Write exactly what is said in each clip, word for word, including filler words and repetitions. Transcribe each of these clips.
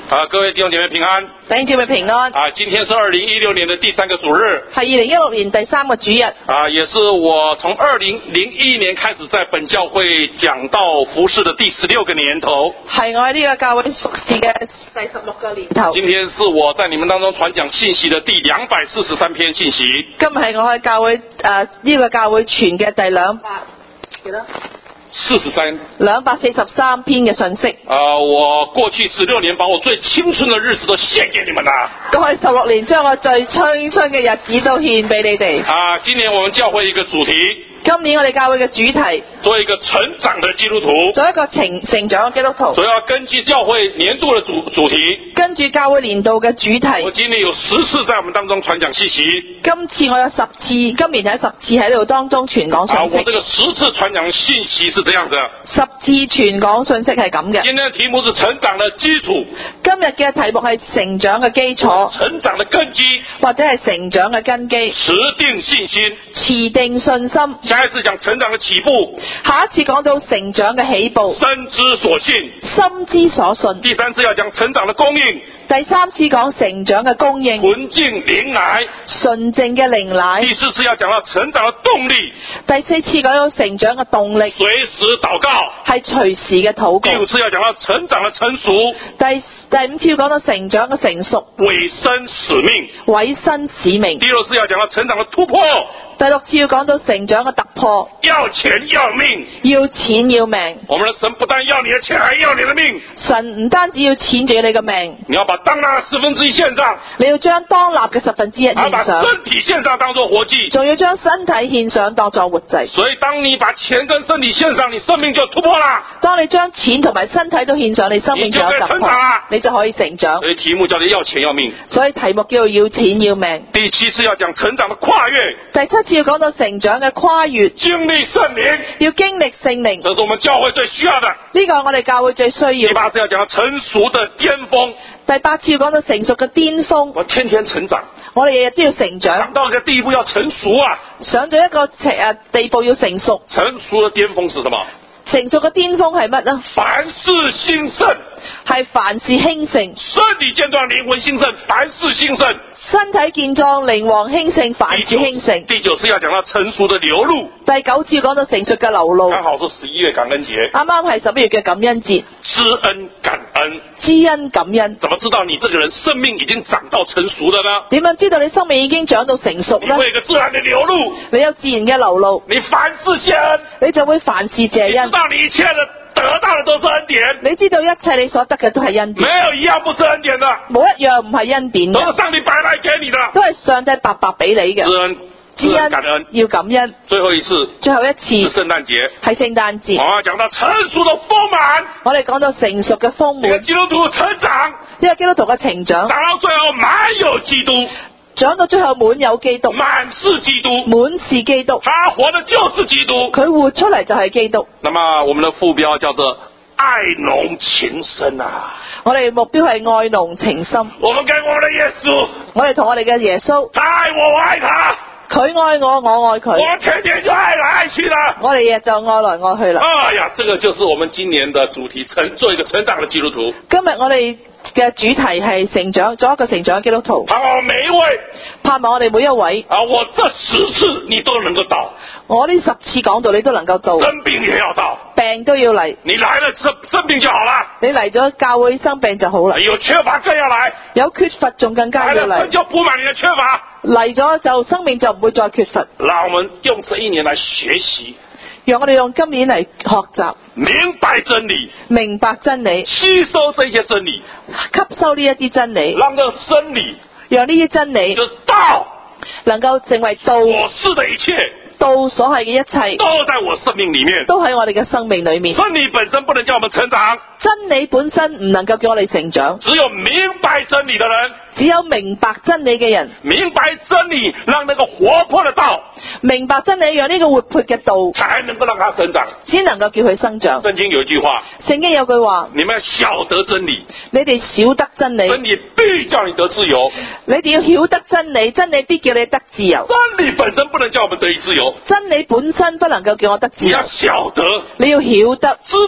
啊，各位弟兄姐妹平安。 弟兄姐妹平安。 啊，今天是二零一六年的第三个主日。 係二零一六年第三個主日。 啊，也是我從二零零一年開始在本教會講道服事的第十六個年頭。 係我喺呢個教會服事嘅第十六個年頭。 今天是我在你們當中傳講信息的第兩百四十三篇信息。 今日係我喺教會誒呢、呃這個教會傳嘅第兩百幾多？ 四十三， 兩百四十三篇嘅信息。 啊、呃，我過去十六年把我最青春的日子都獻給你們啦。 過去十六年將我最青春嘅日子都獻俾你哋。 啊，今年我們教會一個主題。 今年我哋教會嘅主題， 做一個成長的基督徒， 做一個成成長嘅基督徒， 所以要根據教會年度的主主題， 跟住教會年度嘅主題。 我今年有十次在我們當中傳講信息， 今次我有十次，今年有十次喺呢度當中傳講信息。 啊，我這個十次傳講信息是這樣的， 十次傳講信息係咁嘅。 今天的題目是成長的基礎， 今日嘅題目係成長嘅基礎， 成長的根基， 或者係成長嘅根基， 持定信心， 持定信心。 下一次講成長的起步， 下一次講到成長嘅起步， 深知所信， 心之所信。 第三次要講成長的供應， 第三次講成長嘅供應， 純淨靈奶， 純淨嘅靈奶。 第四次要講到成長的動力， 第四次講到成長嘅動力， 隨時禱告， 係隨時嘅禱告。 第五次要講到成長的成熟， 第第五次要講到成長嘅成熟， 委身使命， 委身使命。 第六次要講到成長的突破， 第六次要講到成長嘅突破， 要錢要命， 要錢要命。 我們的神不但要你的錢，還要你的命。 神唔單止要錢，仲要你嘅命。 你要把當納的十分之一獻上， 你要將當納嘅十分之一獻把上， 身體獻上當作活祭， 仲要將身體獻上當作活祭。 所以當你把錢跟身體獻上，你生命就突破啦。 當你將錢同埋身體都獻上，你生命就有突破，你就可以成長。 所以題目叫做要錢要命。 所以題目叫做要錢要命。 第七次要講成長的跨越， 第七次要講到成長嘅跨越， 經歷聖靈， 要經歷聖靈。 這是我們教會最需要的。 呢個係我哋教會最需要。 第八次要講到成熟的巔峰， 第八次要講到成熟嘅巔峰。 我天天成長， 我哋日日都要成長， 長到一個地步要成熟啊！ 上到一個誒地步要成熟。 成熟的巔峰是什麼？ 成熟嘅巔峰係乜呢？ 凡事興盛， 係凡事興盛。 身體健壯，靈魂興盛，凡事興盛。 身體健壯，靈魂興盛，凡事興盛。 第九次要講到成熟的流露。 第九次講到成熟嘅流露。 剛好是十一月感恩節。 啱啱係十一月嘅感恩節。 知恩感恩。 知恩感恩。 怎麼知道你這個人生命已經長到成熟的呢？ 點樣知道你生命已經長到成熟呢？ 你會有一個自然的流露。 你有自然嘅流露。 你凡事謝恩。 你就會凡事謝恩。 你知道你一切的得到的都是恩典。 你知道一切你所得嘅都係恩典。 沒有一樣不是恩典的。 冇一樣唔係恩典嘅。 都是上帝白來給你的。 都係上帝白白俾你嘅。 知恩。知恩感恩， 要感恩。 最後一次， 最後一次是聖誕節， 係聖誕節。 我要講到成熟的豐滿， 我哋講到成熟嘅豐滿。 基督徒成長， 呢個基督徒嘅成長， 長到最後滿有基督， 長到最後滿有基督， 滿是基督， 滿是基督， 他活的就是基督， 佢活出嚟就係基督。 那麼我們的副標叫做愛濃情深啊！ 我哋目標係愛濃情深。 我們跟我們的耶穌， 我哋同我哋嘅耶穌， 他愛我，我愛他。 佢愛我，我愛佢。 我天天就愛來愛去的。 我哋日就愛來愛去啦。 哎呀，這個就是我們今年的主題，成做一個成長的基督徒。 今日我哋嘅主題係成長，做一個成長嘅基督徒。 盼望每一位， 盼望我哋每一位。 啊，我這十次你都能夠到。 我呢十次講道你都能夠到。 生病也要到。 病都要嚟。 你來了生生病就好了。 你嚟咗教會生病就好啦。 有缺乏更要來。 有缺乏仲更加要嚟。 神就補滿你的缺乏。 嚟咗就生命就唔會再缺乏。 讓我們用這一年來學習。 讓我哋用今年嚟學習。 明白真理。 明白真理。 吸收這些真理。 吸收呢一啲真理。 讓這真理。 讓呢啲真理。 就道。 能夠成為道。 我是的一切。 道所係嘅一切。 都在我生命裏面。 都喺我哋嘅生命裏面。 真理本身不能叫我們成長。 真理本身唔能夠叫我哋成長。 只有明白真理的人。 只有明白真理嘅人。 明白真理，讓那個活潑的道。 明白真理，讓呢個活潑嘅道。 才能夠讓它生長。 先能夠叫佢生長。 聖經有一句話。 聖經有句話。 你們要曉得真理。 你哋曉得真理。 真理必叫你得自由。 你哋要曉得真理，真理必叫你得自由。 真理本身不能叫我們得以自由。 真理本身不能夠叫我得自由。 你要曉得。 你要曉得。 知道。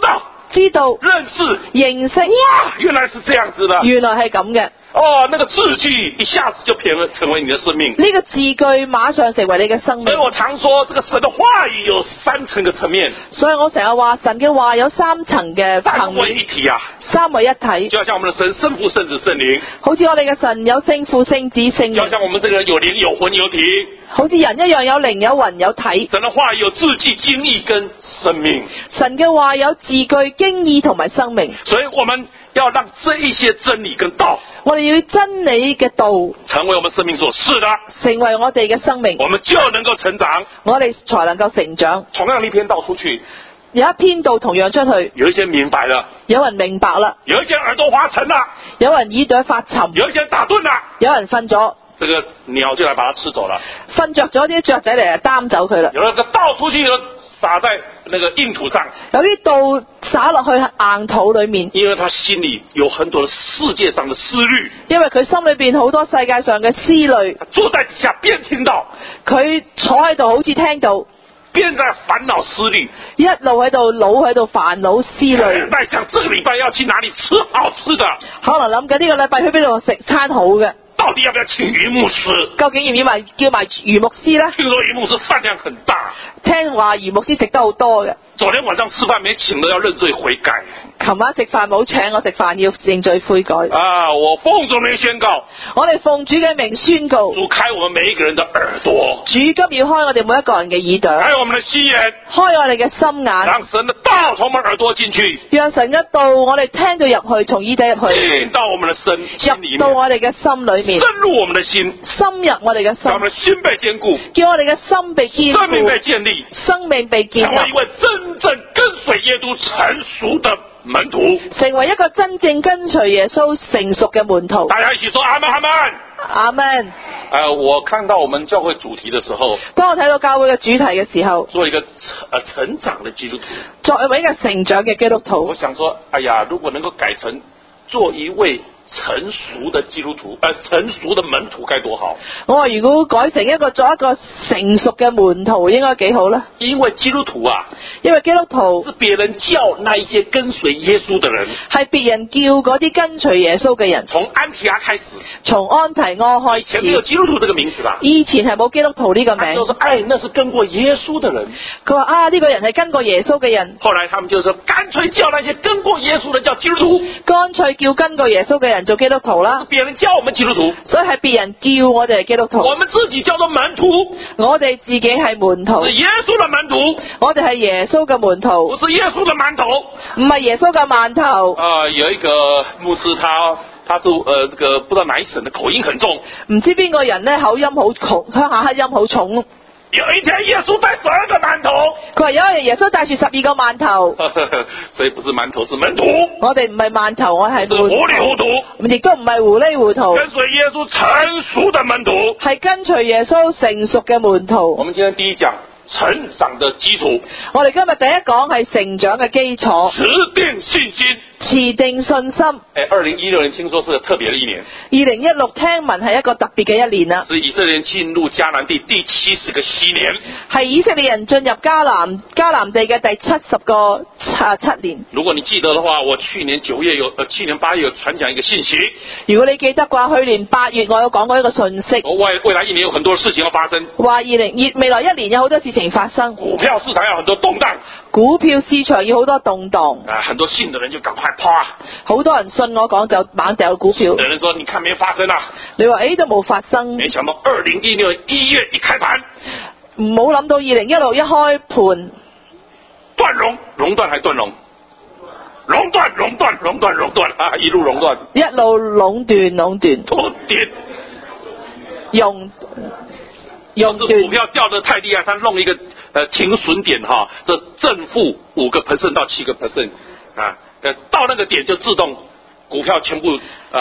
知道、 认识， 認識， 哇，原來是這樣子的。 原來係咁嘅。 哦，那個字句一下子就變了成為你的生命。 呢個字句馬上成為你嘅生命。 所以我常說，這個神的話語有三層嘅層面。 所以我成日話神嘅話有三層嘅層三位一面， 體啊， 三位一體。 就好像我們的神聖父、聖子、聖靈， 好似我哋嘅神有聖父、聖子、聖靈， 就好像我們這個人有靈、有魂、有體。 好似人一樣有靈、有魂、有體。 神的話語有字句、經義跟生命。 神嘅話有字句、經義同埋生命。 所以我們要讓這一些真理跟道， 我哋要真理嘅道成為我們生命所是的， 成為我哋嘅生命， 我們就能夠成長。 我哋才能夠成長。 同樣一篇道出去， 有一篇道同樣出去， 有一些明白了， 有人明白啦， 有一些耳朵滑沉了， 有人耳朵發沉， 有一些打盹了， 有人瞓咗， 這個鳥就來把它吃走了。 瞓着咗啲雀仔嚟就擔走佢啦。 有一個道出去，撒在那個硬土上， 有啲道撒落去硬土裏面， 因為他心裏有很多世界上的思慮， 因為佢心裏邊好多世界上嘅思慮。 坐在底下邊聽到， 佢坐喺度好似聽到， 邊在煩惱思慮， 一路喺度腦喺度煩惱思慮。 在想這個禮拜要去哪裡吃好吃的， 可能諗緊呢個禮拜去邊度食餐好嘅， 到底要不要請余牧師？ 究竟要唔要埋叫埋余牧師呢？ 聽說余牧師飯量很大， 聽話余牧師食得好多嘅。 昨天晚上吃飯沒請的要認罪悔改。 琴晚食飯冇請我食飯，要認罪悔改。 啊！我奉主名宣告， 我哋奉主嘅名宣告， 主開我們每一個人的耳朵， 主今要開我哋每一個人嘅耳朵， 開我們的心眼， 開我哋嘅心眼， 讓神的道從我們耳朵進去， 讓神一道我哋聽到入去，從耳底入去， 進到我們的身心裏入到面， 我哋嘅心裏面， 深入我們的心， 深入我哋嘅讓我們心， 的心被堅固， 叫我哋嘅心被堅生命被固， 建立， 生命被建立， 成為一位真正跟隨耶穌成熟的門徒。 成為一個真正跟隨耶穌成熟嘅門徒。 大家一起說阿門，阿門。 阿門。 呃，我看到我們教會主題的時候， 當我睇到教會嘅主題嘅時候， 做一個呃成長的基督徒， 作為一個成長嘅基督徒我，想說，哎呀，如果能夠改成做一位成熟的基督徒，呃，成熟的門徒該多好。 我話如果改成一個做一個成熟嘅門徒，應該幾好呢？ 因為基督徒啊， 因為基督徒是別人叫那一些跟隨耶穌的人， 係別人叫嗰啲跟隨耶穌嘅人。 從安提阿開始， 從安提阿開以前沒有始， 基督徒這個名字吧？ 以前係冇基督徒呢個名。 他就說，哎，那是跟過耶穌的人。 佢話啊，呢個人係跟過耶穌嘅人， 後來他們就說，乾脆叫那些跟過耶穌的叫基督徒， 乾脆叫跟過耶穌嘅人做基督徒啦。 別人叫我們基督徒， 所以係別人叫我哋係基督徒， 我們自己叫做門徒， 我哋自己係門徒是，耶穌的門徒， 我哋係耶穌嘅門徒， 不是耶穌的饅頭。 唔係耶穌嘅饅頭。 呃，有一個牧師他，他他是呃這個不知道哪一省的口音很重， 唔知邊個人咧口音好重，鄉下黑音好重。 有一天耶穌帶十二個饅頭， 佢話有一日耶穌帶住十二個饅頭， 所以不是饅頭是門徒， 我哋唔係饅頭，我係是糊裡糊塗， 亦都唔係糊裡糊塗， 跟隨耶穌成熟的門徒， 係跟隨耶穌成熟嘅門徒。 我們今天第一講成長的基礎， 我哋今日第一講係成長嘅基礎， 持定信心。 持定信心。 哎，二零一六年聽說是個特別的一年， 二零一六聽聞係一個特別嘅一年啦， 是以色列人進入迦南地第七十個禧年。 係以色列人進入迦南迦南地嘅第七十個啊七年。 如果你記得的話，我去年九月有，呃，去年八月有傳講一個信息。 如果你記得嘅話，去年八月我有講過一個信息， 我未未來一年有很多事情要發生， 話二零二未來一年有好多事情發生， 股票市場有很多動盪， 股票市場要好多動盪， 啊，很多信的人就趕快拋啊， 好多人信我講就猛掉股票。 有人說你看沒發生啊， 你話誒都冇發生， 沒想到二零一六一月一開盤， 唔好諗到二零一六一開盤斷熔，熔斷還斷熔，熔斷熔斷熔斷熔斷啊，一路熔斷， 一路壟斷壟斷， 都跌， 熔熔這股斷。 票掉得太厲害，他弄一個呃停損點哈，這正負五個 percent 到七個 percent 啊，呃到那個點就自動股票全部呃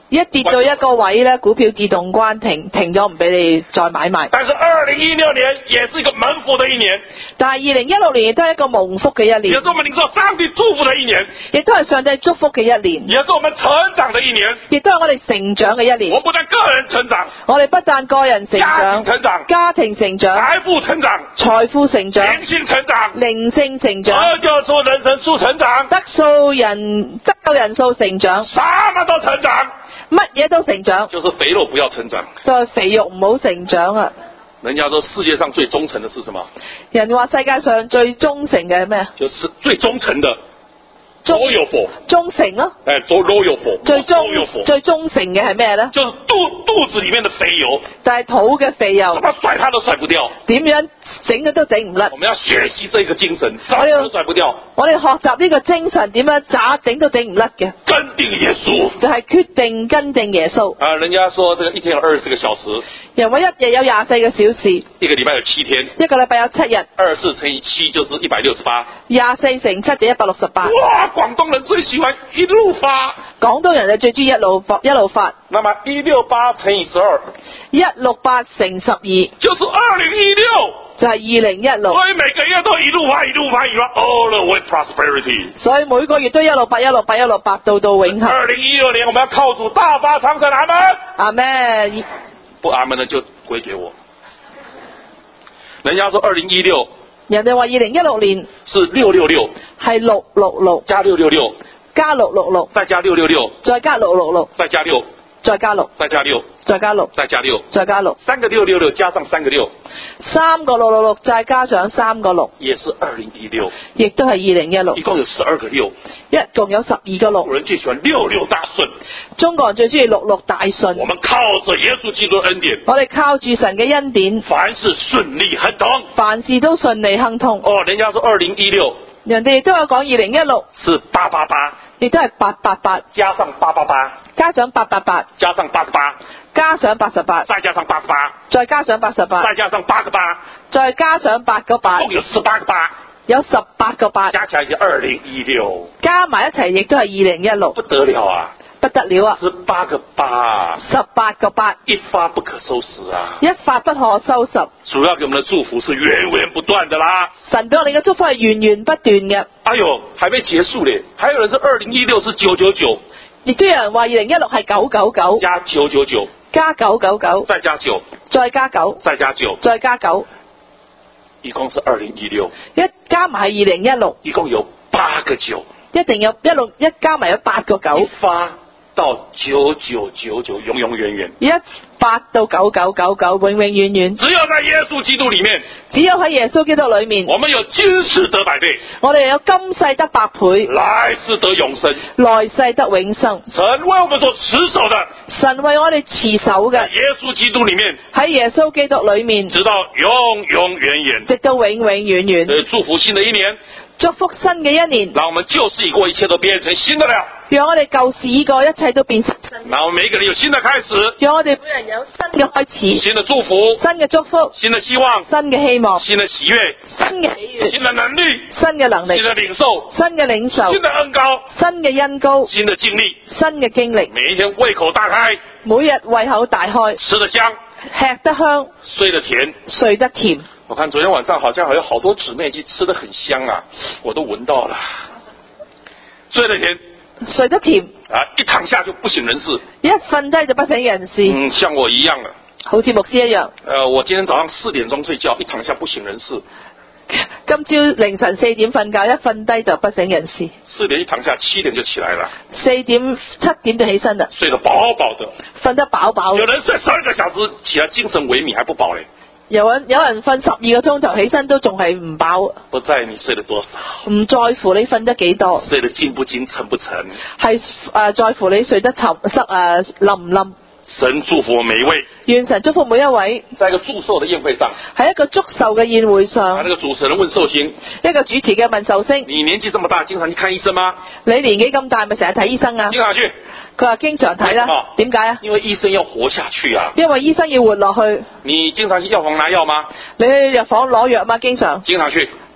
一跌到一個位咧，股票自動關停，停咗唔俾你再買賣。 但是二零一六年也是一個蒙福的一年， 但係二零一六年亦都係一個蒙福嘅一年， 也是我們領受上帝祝福的一年， 亦都係上帝祝福嘅一年， 也是我們成長的一年， 亦都係我哋成長嘅一年。 我不但個人成長， 我哋不但個人成家長、 庭成長、 家庭成長、 財富成長、 財富成長、 靈性成長、 靈性成長、 得救數人生數成長， 得數人得救人數成長， 什麼都成長， 乜嘢都成長， 就是肥肉不要成長。 就係肥肉唔好成長啊！ 人家說世界上最忠誠的是什麼？ 人話世界上最忠誠嘅係咩？ 就是最忠誠的忠 loyal 忠誠咯。 哎，做 loyal 最忠 loyal 最忠誠嘅係咩咧？ 就是肚肚子裡面的肥油， 但係肚嘅肥油怎麼甩它都甩不掉。 點樣整嘅都整唔甩我。們要學習這個精神，怎麼都甩不掉。 我哋學習呢個精神點樣咋整都整唔甩嘅， 跟定耶穌。 就係決定跟定耶穌。 啊，人家說這個一天有二十四個小時， 人話一日有廿四個小時， 一個禮拜有七天， 一個禮拜有七日， 二十四乘以七就是一百六十八。 廿四乘七就一百六十八。 哇，廣東人最喜歡一路發。 廣東人就最中意一路發一路發。 那麼一六八乘以十二， 一六八乘十二就是二零一六。 就係二零一六。 所以每個月都一路發一路發一路發 all the way prosperity。 所以每個月都一路八一路八一路八到到永恆。 二零一六年我們要靠主大發長城，阿門。 阿咩？ 不阿門的就歸給我。人家說二零一六， 人哋話二零一六年是六六六， 係六六六加六六六， 加六六六， 再加六六六， 再加六六六， 再加六， 再加六， 再加六， 再加六， 再加六， 再加六， 三個六六六加上三個六， 三個六六六再加上三個六， 也是二零一六， 亦都係二零一六， 一共有十二個六。 一共有十二個中國六。 人最喜歡六六大順， 中國人最中意六六大我順。 們靠着耶穌基督的恩典， 我哋靠住神嘅恩典， 凡事順利亨通。 凡事都順利亨通。 哦，人家說二零一六人哋亦都有講二零一六， 是八八八， 亦都係八八八， 加上八八八， 加上八八八， 加上八十八， 加上八十八， 再加上八十八， 再加上八十八， 再加上八個八， 再加上八個八， 共有十八個八， 有十八個八， 加起來是二零一六， 加埋一齊亦都係二零一六， 不得了啊！ 不得了啊！ 十八個八， 十八個八， 一發不可收拾啊！ 一發不可收拾。 主要給我們的祝福是源源不斷的啦。 神俾我哋嘅祝福係源源不斷嘅。 哎呦，還沒結束咧，還有人是二零一六是九九九， 亦都有人話二零一六係九九九， 加九九九， 加九九九， 再加九， 再加九， 再加九， 再加九， 一共是二零一六， 一加埋係二零一六， 一共有八個九， 一定有一六一加埋有八個一九， 發到九九九九，永永遠遠。 一八到九九九九，永永遠遠。 只有在耶穌基督裡面， 只有喺耶穌基督裏面， 我們有今世得百倍， 我哋有今世得百倍， 來世得永生。 來世得永生。 神為我們所持守的， 神為我哋持守嘅在耶穌基督裡面， 喺耶穌基督裏面， 直到永永遠遠。 直到永永遠遠。 所以祝福新的一年， 祝福新嘅一年， 讓我們舊事已過，一切都變成新的了。 讓我哋舊事已過，一切都變成新。 讓我們每一個人有新的開始， 讓我哋每人有新嘅開始， 新的祝福， 新嘅祝福， 新的希望， 新嘅希望， 新的喜悅， 新嘅喜悅， 新的能力， 新嘅能力， 新的領受， 新嘅領受， 新的恩膏， 新嘅恩膏， 新的經歷， 新嘅經歷。 每一天胃口大開， 每日胃口大開， 吃得香， 吃得香， 睡得甜， 睡得甜。 我看昨天晚上好像還有好多姊妹已經吃得很香啊，我都聞到了。睡得甜， 睡得甜， 啊，一躺下就不省人事。 一瞓低就不省人事， 嗯，像我一樣了。 好似牧師一樣。 呃，我今天早上四點鐘睡覺，一躺下不省人事。 今朝凌晨四點瞓覺，一瞓低就不省人事。 四點一躺下，七點就起來了。 四點七點就起身啦， 睡得飽飽的。 瞓得飽飽。 有人睡十二個小時，起來精神萎靡還不飽嘞。 有人有人瞓十二個鐘頭起身都仲係唔飽。 不在你睡得多少， 唔在乎你瞓得幾多， 睡得精不精、沉不沉， 係誒、呃、在乎你睡得沉塞誒冧唔冧。 神祝福我每一位。 願神祝福每一位。 在一個祝壽的宴會上， 喺一個祝壽嘅宴會啊， 上， 那個主持人問壽星， 一個主持嘅問壽星： 你年紀這麼大，經常去看醫生嗎？ 你年紀咁大，咪成日睇醫生啊？ 經常去。 佢話經常睇啦。點解啊？ 因為醫生要活下去啊。 因為醫生要活落去。 你經常去藥房拿藥嗎？ 你去藥房攞藥嘛？經常。 經常去。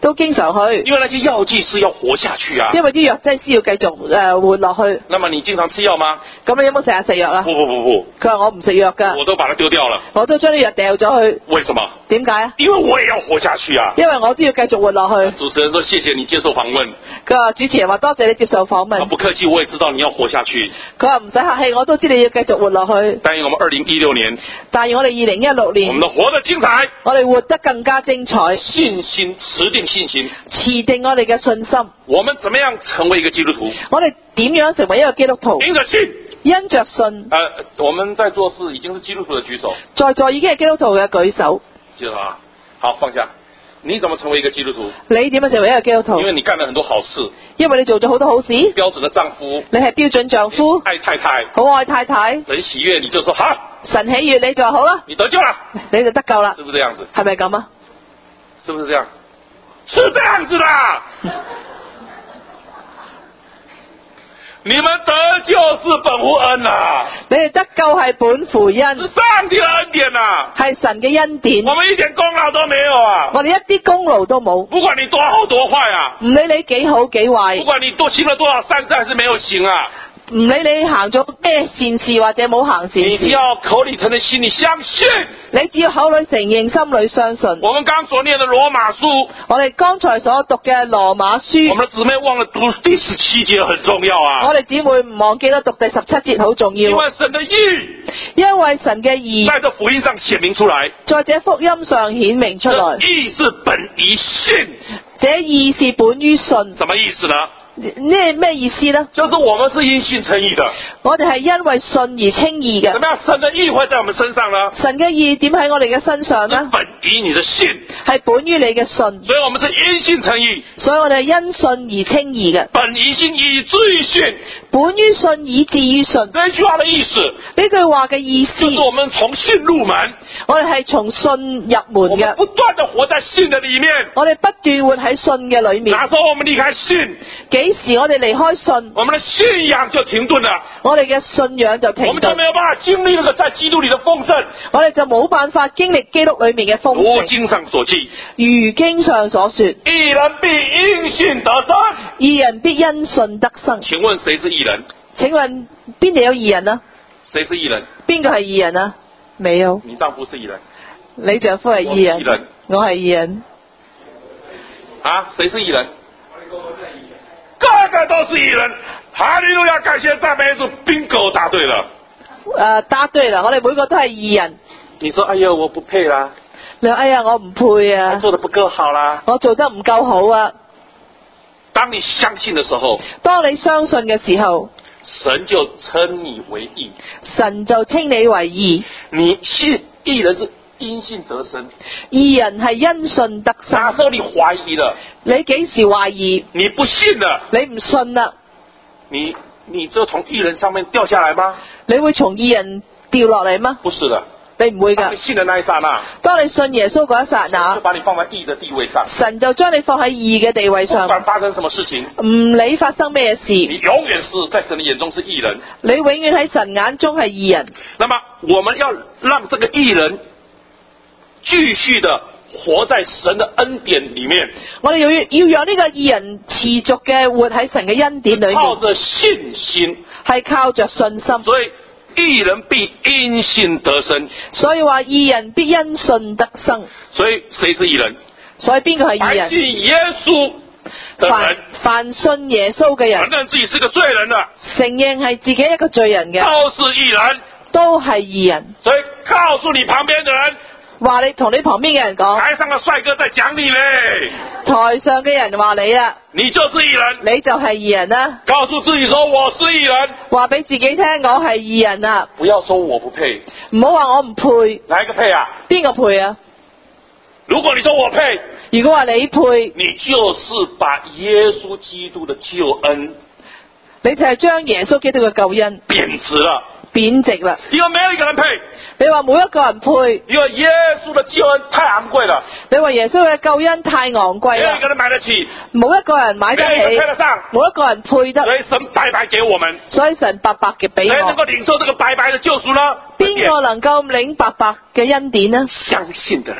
都經常去， 因為那些藥劑師要活下去啊。 因為啲藥劑師要繼續誒、呃、活落去。 那麼你經常吃藥嗎？ 咁你有冇成日食藥啊？ 不不不不， 佢話我唔食藥㗎， 我都把它丟掉了。 我都將啲藥掉咗去。 為什麼？ 點解啊？ 因為我也要活下去啊。 因為我都要繼續活落去。 主持人說：謝謝你接受訪問。 佢話主持人話多謝你接受訪問。 啊，不客氣，我也知道你要活下去。 佢話唔使客氣，我都知你要繼續活落去。 但願我們二零一六年， 但願我哋二零一六年， 我們都活得精彩， 我哋活得更加精彩。 信心持定信心， 持定我哋嘅信心。 我們怎麼樣成為一個基督徒？ 我哋點樣成為一個基督徒？ 因着信。 因着信。 呃，我們在座是已經是基督徒的舉手。在座已經係基督徒嘅舉手。 記住啊，好，放下。你怎麼成為一個基督徒？ 你點樣成為一個基督徒？ 因為你幹了很多好事。 因為你做咗好多好事。 標準的丈夫。 你係標準丈夫。 愛太太。 好愛太太。 神喜悅你就說好。 神喜悅你就好啦。 你得救了。 你就得救啦。 是不是這樣子？ 係咪咁啊？ 是不是這樣？是這樣子的。你們得救是本乎恩啊！ 你哋得救係本乎恩， 是上帝的恩典啊！ 係神嘅恩典。 我們一點功勞都沒有啊！ 我哋一啲功勞都冇。 不管你多好多壞啊！ 唔理你幾好幾壞。 不管你多行了多少善事還是沒有行啊！ 唔理你行咗咩善事或者冇行善事， 你只要口裏承認，心裏相信。 你只要口裏承認，心裏相信。 我們剛所念的羅馬書， 我哋剛才所讀嘅羅馬書， 我們的姊妹忘了讀第十七節很重要啊！ 我哋姊妹唔忘記得讀第十七節好重要。 因為神的義， 因為神嘅義在這福音上顯明出來， 在這福音上顯明出來。 義是本於信， 這義是本於信。 什麼意思呢？ 呢咩意思呢？ 就是我們是因信稱義的。 我哋係因為信而稱義嘅。 怎麼樣？神的義會在我們身上呢？ 神嘅義點喺我哋嘅身上呢？ 本於你的信， 係本於你嘅信。 所以我們是因信稱義。 所以我哋係因信而稱義嘅。 本於信以至於信， 本於信以至於信。 這句話的意思， 呢句話嘅意思， 就是我們從信入門。 我哋係從信入門嘅。 我們不斷地活在信的裏面。 我哋不斷活喺信嘅裏面。 哪時候我們離開信？ 幾時我哋離開信？ 我們的信仰就停頓了。 我哋嘅信仰就停頓。 我們就沒有辦法經歷那個在基督裏的豐盛。 我哋就冇辦法經歷基督裏面嘅豐盛。 如經上所記， 如經上所說， 義人必因信得生。 義人必因信得生。 請問誰是義人？ 請問邊度有義人啊？ 誰是義人？ 邊個係義人啊？沒有。 你丈夫是義人。 你丈夫係義人。 我是義人。 我係義人。 啊？誰是義人？個個都是義人。哈利路亞，感謝讚美主，bingo，答對了。 誒、呃，答對了，我哋每個都係義人。 你說，哎呀，我不配啦。 你說，哎呀，我唔配啊。 我做得不夠好啦。 我做得唔夠好啊。 當你相信的時候， 當你相信嘅時候， 神就稱你為義。 神就稱你為義。 你信義人是因信得生。 義人係因信得生。 哪時候你懷疑了？ 你幾時懷疑？ 你不信了？ 你唔信啦？ 你你就從義人上面掉下來嗎？ 你會從義人掉落嚟嗎？ 不是的。 你唔會噶。 當你信的那一剎那， 當你信耶穌嗰一剎那， 就把你放在義的地位上。 神就將你放喺義嘅地位上。 不管發生什麼事情， 唔理發生咩事， 你永遠是在神的眼中是義人。 你永遠喺神眼中係義人。 那麼我們要讓這個義人繼續的活在神的恩典裏面。 我哋要要讓呢個義人持續嘅活喺神嘅恩典裏面。 靠着信心， 係靠着信心。 所以義人必因信得生。 所以話義人必因信得生。 所以誰是義人？ 所以邊個係義人？ 凡信耶穌的人， 凡信耶穌嘅人， 承認自己是個罪人的， 承認係自己一個罪人嘅， 都是義人， 都係義人。 所以告訴你旁邊的人， 話你同你旁邊嘅人講， 台上的帥哥在講你咧， 台上嘅人話你啊， 你就是義人， 你就係義人啦。 告訴自己說我是義人， 話俾自己聽我係義人啊。 不要說我不配， 唔好話我唔配。 哪一個配啊？ 邊個配啊？ 如果你說我配， 如果話你配， 你就是把耶穌基督的救恩， 你就係將耶穌基督嘅救恩貶值了， 貶值啦。 因為沒有一個人配。 你話冇一個人配， 因為耶穌的救恩太昂貴了。 你話耶穌嘅救恩太昂貴啦， 沒有一個人買得起， 冇一個人買得起， 沒有一個配得上， 冇一個人配得。 所以神白白給我們， 所以神白白嘅俾我。 誰能夠領受這個白白的救贖呢？ 邊個能夠領白白嘅恩典呢？ 相信的人，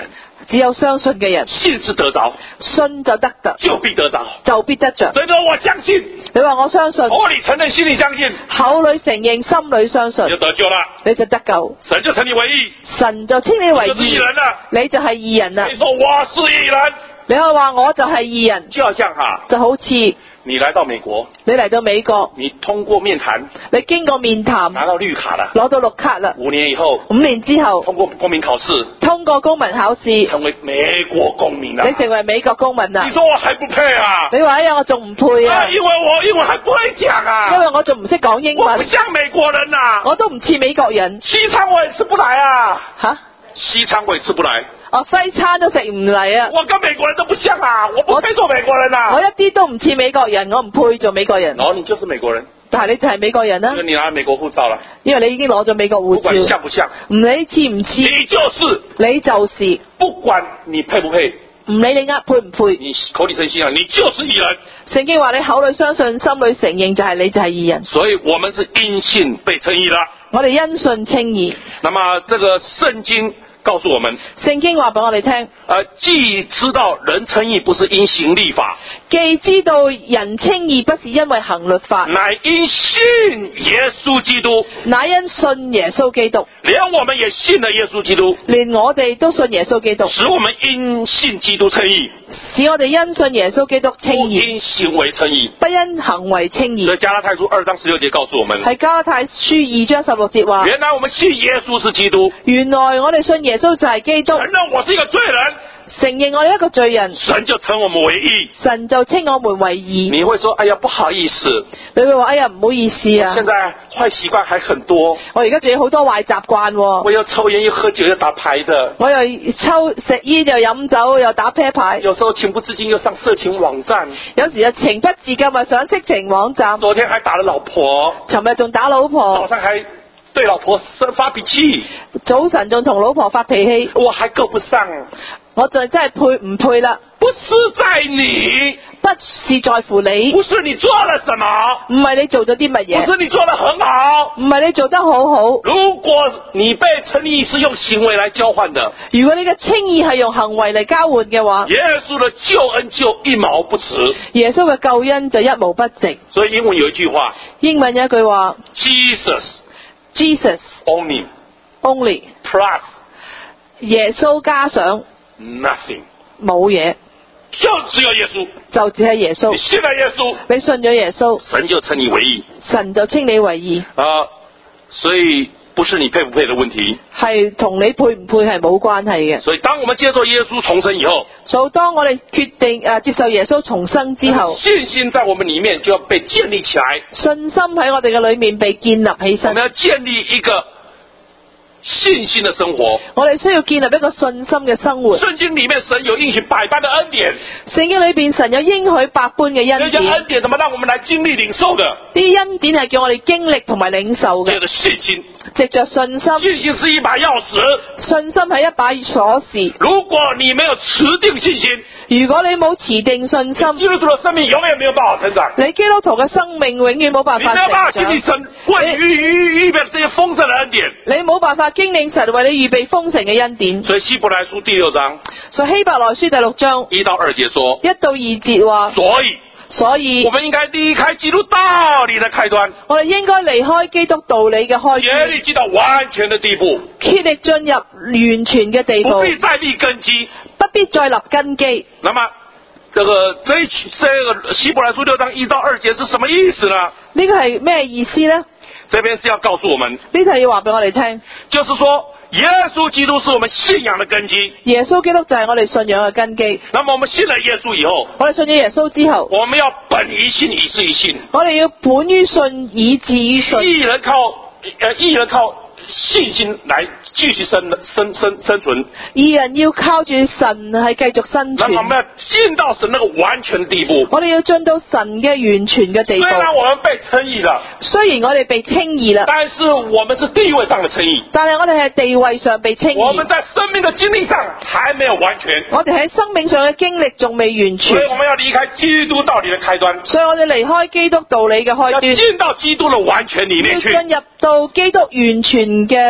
只有相信嘅人， 信是得着， 信就得着， 就必得着。 就必得着。 所以说我相信， 你話我相信， 口里承認，心里相信， 口裏承認，心裏相信你，就得救了， 你就得救， 神就稱你為義， 神就稱你為你就是義義， 人了。 你就係義人啦。 你說我是義人， 你可以話我就係義人， 就好像哈， 就好似你來到美國， 你嚟到美國， 你通過面談， 你經過面談， 拿到綠卡了， 攞到綠卡啦， 五年以後五年之後通過公民考試， 通過公民考試， 成為美國公民了。 你成為美國公民啦你。說我還不配啊？ 你話哎呀，我仲唔配啊啊，？因為我英文還不會講因啊， 為我仲唔識講英我不文， 像美國人呐、 我都唔似美國人西餐我也吃不來啊， 吓。 西餐我也吃不來， 哦，西餐都食唔嚟啊！ 我跟美國人都不像啊，我不配做美國人我啊。 一啲都唔似美國人，我唔配做美國人。 然後你就是美國人， 但係你就係美國人啦因為，你拿美國護照了， 因為你已經攞咗美國護不管你照， 像不像， 唔理似唔似， 你就是， 你就是， 不管你配不配， 唔理你呃配唔配。 你口裡誠信啊，你就是義人。 聖經話你口裏相信，心裏承認，就係你就係義人。 所以我們是因信被稱義了。 我哋因信稱義。 那麼這個聖經告訴我們， 聖經話俾我哋聽， 呃，既知道人稱義不是因行律法， 既知道人稱義不是因為行律法， 乃因信耶穌基督。 乃因信耶穌基督。 連我們也信了耶穌基督， 連我哋都信耶穌基督， 使我們因信基督稱義， 使我哋因信耶穌基督稱不義， 因行為稱義。 不因行為稱義所以。加拉太書二章十六節告訴我們， 係加拉太書二章十六節話， 原來我們信耶穌是基督， 原來我哋信耶穌就係基督， 承認我是一個罪人， 承認我哋一個罪人， 神就稱我們為義。 神就稱我們為義。 你會說，哎呀，不好意思， 你會話哎呀唔好意思啊， 現在壞習慣還很多， 我而家仲有好多壞習慣喎， 我又抽煙又喝酒又打牌的， 我又抽食煙又飲酒又打啤牌， 有時候情不自禁又上色情網站， 有時就情不自禁咪上色情網站， 昨天還打了老婆， 尋日仲打老早婆， 上還對老婆生發脾氣， 早晨仲同老婆發脾氣， 我還夠不上。 我就真係配唔配啦？ 不是在你， 不是在乎你， 不是你做了什麼， 唔係你做咗啲乜不嘢， 是你做得很好。 唔係你做得好好。 如果你被稱義是用行為來交換的， 如果你嘅稱義係用行為嚟交換嘅話， 耶穌的救恩就一毛不值。 耶穌嘅救恩就一毛不值。 所以英文有一句話英文有一句話 ，Jesus ：Jesus only only， plus 耶穌加上 nothing， 冇嘢， 就只有耶穌。 就只係耶穌你。信了耶穌， 你信咗耶穌， 神就稱你為義神就稱你為義， 啊、呃所以不是你配不配的問題。 係同你配唔配係冇關係嘅。 所以當我們接受耶穌重生以後， 所以當我哋決定誒、呃、接受耶穌重生之後， 信心在我們裡面就要被建立起來。 信心喺我哋嘅裏面被建立起身我們。要建立一個信心的生活。 我哋需要建立一個信心嘅生活。 聖經裡面神有應許百般的恩典， 聖經裏邊神有應許百般嘅恩這些恩典， 典怎麼讓我們來經歷領受的？ 啲恩典係叫我哋經歷同埋領受嘅， 借着信心， 藉着信心。 信心是一把鑰匙。 信心係一把鎖匙， 如果你沒有持定信心， 如果你冇持定信心， 基督徒的生命永遠沒有辦法成長， 你基督徒嘅生命永遠冇辦法你沒有辦法成長， 經歷神為你預預預備這些豐盛的恩典。 你冇辦法經歷神為你預備豐盛嘅恩典。 所以希伯來書第六章所以希伯來書第六章一到二節說， 一到二節話， 所以所以我們應該離開基督道理的開端， 我哋應該離開基督道理嘅開竭端， 力進到完全的地步， 竭力進入完全嘅地步不，必再立根基。 不必再立根基。 那麼，這個這一這個希伯來書六章一到二節是什麼意思呢？ 呢個係咩意思呢？ 這邊是要告訴我們， 呢度要話俾我哋聽， 就是說耶穌基督是我們信仰的根基。 耶穌基督就係我哋信仰嘅根基。 那麼我們信了耶穌以後， 我哋信咗耶穌之後， 我們要本於信，以至於信。 我哋要本於信，以至於信。 義人靠，呃，義人靠信心來繼續生生生生存。 義人要靠住神係繼續生存。 那麼我們要進到神那個完全的地步。 我哋要進到神嘅完全嘅地雖然步。 我們被稱義了， 雖然我哋被稱義啦， 但是我們是地位上的稱義。 但係我哋係地位上被稱我們義。 在生命的經歷上還沒有完全， 我哋喺生命上嘅經歷仲未完全所以，我們要離開基督道理的開端， 所以我哋離開基督道理嘅開要端， 進到基督的完全裡面去。 要進入到基督完全嘅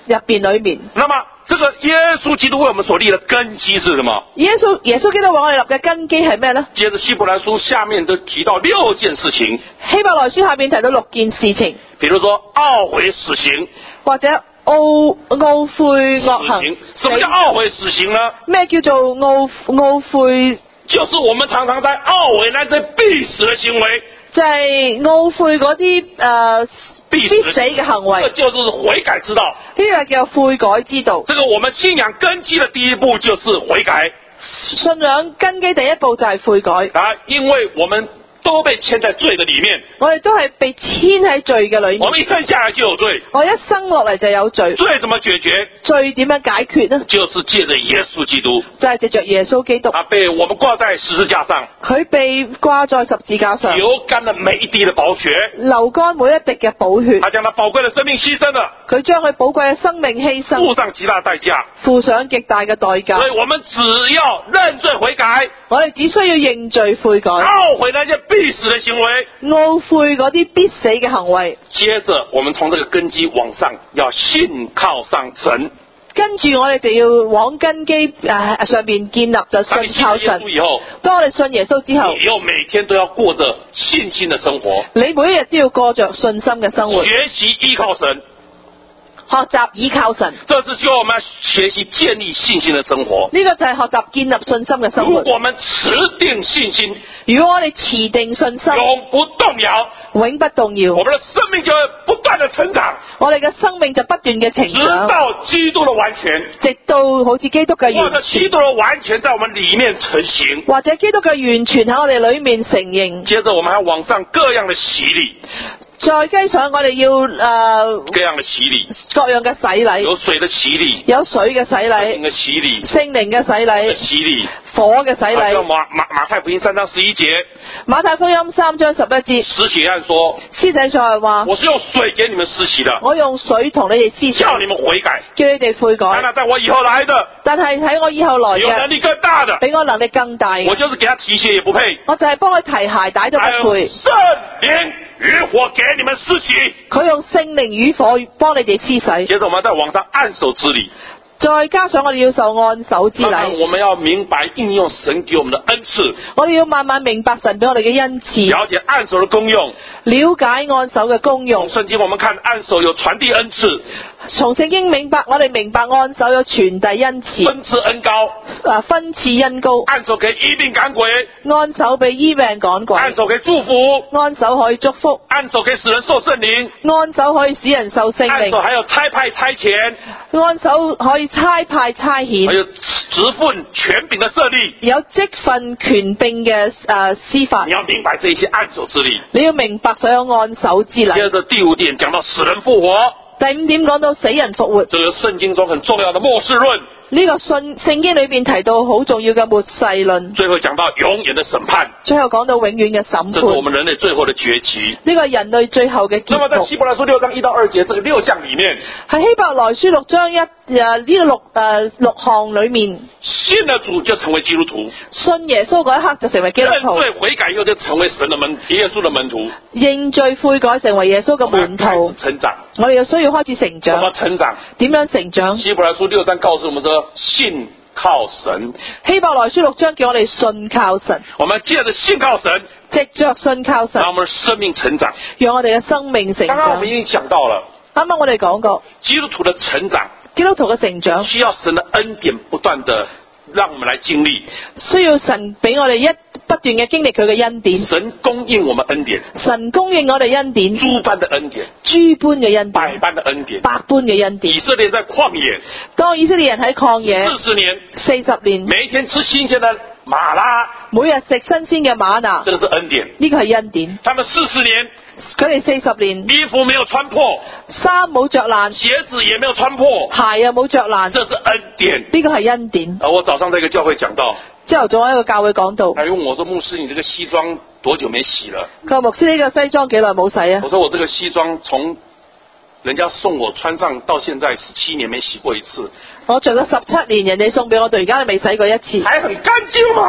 入邊裏面。 那麼這個耶穌基督為我們所立的根基是什麼？ 耶穌耶穌基督為我哋立嘅根基係咩呢？ 接着希伯來書下面都提到六件事情。 希伯來書下邊提到六件事情， 比如說懊悔死刑， 或者懊懊悔惡行。 什麼叫懊悔死刑呢？ 咩叫做懊懊悔？ 就是我們常常在懊悔那些必死的行為， 就係懊悔嗰啲誒必死嘅行為。 這就是悔改之道。 呢個叫悔改之道。 這個我們信仰根基的第一步就是悔改。 信仰根基第一步就係悔改。 啊，因為我們都被牽在罪的裏面， 我哋都係被牽喺罪嘅裏面。 我們一生下來就有罪， 我一生落嚟就有罪。 罪怎麼解決？ 罪點樣解決呢？ 就是借着耶穌基督， 就係借着耶穌基督。 他被我們掛在十字架上， 佢被掛在十字架上， 流乾了每一滴的寶血， 流乾每一滴嘅寶血。 他將他寶貴的生命犧牲了， 佢將佢寶貴嘅生命犧牲， 付上極大代價， 付上極大嘅代價。 所以我們只要認罪悔改， 我哋只需要認罪悔改， 懊悔那些必死的行為， 懊悔嗰啲必死嘅行為。 接着我們從這個根基往上，要信靠上神。 跟住我哋就要往根基誒、呃、上邊建立，就信靠神。 以後， 當我哋信耶穌之後， 以後每天都要過着信心的生活。 你每一日都要過着信心嘅生活， 學習依靠神， 學習依靠神。 這是叫我們學習建立信心的生活。 呢、這個就係學習建立信心嘅生活。 如果我們持定信心， 如果我哋持定信心， 永不動搖， 永不動搖， 我們的生命就會不斷的成長。 我哋嘅生命就不斷嘅成長， 直到基督的完全， 直到好似基督嘅完或者基督的完全在我們裏面成型， 或者基督嘅完全喺我哋裏面成形。 接着我們還往上各樣的洗禮， 再加上我哋要誒、呃、 各樣的洗禮， 各樣嘅洗禮， 有水的洗禮， 有水嘅洗聖禮， 靈的洗禮， 聖靈嘅洗禮， 洗禮， 火嘅洗禮。 馬馬馬太福音三章十一節， 馬太福音三章十一節， 施洗約翰說， 施洗約翰話， 我是用水給你們施洗的， 我用水同你哋施洗， 叫你們悔改， 叫你哋悔改。 那在我以後來的， 但係喺我以後來有能嘅， 力更大的， 比我能力更大嘅， 我就是給他提鞋也不配， 我就係幫佢提鞋帶都不配。 聖靈與火給你們施洗， 佢用聖靈與火幫你哋施洗。 接着我們再往上按手之禮， 再加上我哋要受按手之禮， 我們要明白應用神給我們的恩賜， 我哋要慢慢明白神俾我哋嘅恩賜， 了解按手的功用， 了解按手嘅功用。 從聖經我們看按手有傳遞恩賜， 從聖經明白我哋明白按手有傳遞恩賜， 分賜恩膏， 啊分賜恩膏， 按手可以醫病趕鬼， 按手被醫病趕鬼， 按手可以祝福， 按手可以祝福， 按手可以使人受聖靈， 按手可以使人受聖靈， 按手還有差派差遣， 按手可以差派差遣， 還有職分權柄的設立， 有職分權柄嘅誒司法。 你要明白這些按手之禮， 你要明白所有按手之禮。 接着第五點講到死人復活， 第五點講到死人復活， 這個聖經中很重要的末世論。 呢、這個信聖經裏邊提到好重要嘅末世論， 最後講到永遠的審判， 最後講到永遠嘅審判， 這是我們人類最後的結局。 呢個人類最後嘅結局。 那麼在希伯來書六章一到二節這個六項裡面， 喺希伯來書六章一誒呢個六誒六項裏面， 信了主就成為基督徒， 信耶穌嗰一刻就成為基督徒， 認罪悔改以後就成為神的門耶穌的門徒， 認罪悔改成為耶穌嘅門徒， 成長。 我哋又需要開始成長。 怎麼成長？ 點樣成長？ 希伯來書六章告訴我們說，信靠神。 希伯來書六章叫我哋信靠神。 我們借着信靠神， 藉着信靠神， 讓我們生命成長， 讓我哋嘅生命成長。 剛剛我們已經講到了， 啱啱我哋講過， 基督徒的成長， 基督徒嘅成長需要神的恩典不斷的讓我們來經歷， 需要神俾我哋一不斷嘅經歷佢嘅恩典。 神供應我們恩典， 神供應我哋恩典， 諸般的恩典， 諸般嘅恩百典， 般的恩典， 百般嘅恩典。 以色列在曠野當以色列人喺曠野四十年， 四十年， 每一天吃新鮮的馬拉， 每日食新鮮嘅瑪拿， 這個是恩典。 呢個係恩典。 他們四十年， 佢哋四十年， 衣服沒有穿破， 衫冇着爛， 鞋子也沒有穿破， 鞋又冇着爛， 這是恩典。 呢個係恩典。 而我早上在一個教會講到， 朝頭早喺一個教會講到， 他問我說：牧師，你這個西裝多久沒洗了？ 佢話牧師，呢個西裝幾耐冇洗啊？ 我說我這個西裝從人家送我穿上到現在十七年沒洗過一次， 我着咗十七年，人哋送俾我到而家都未洗過一次， 還很乾淨嘛，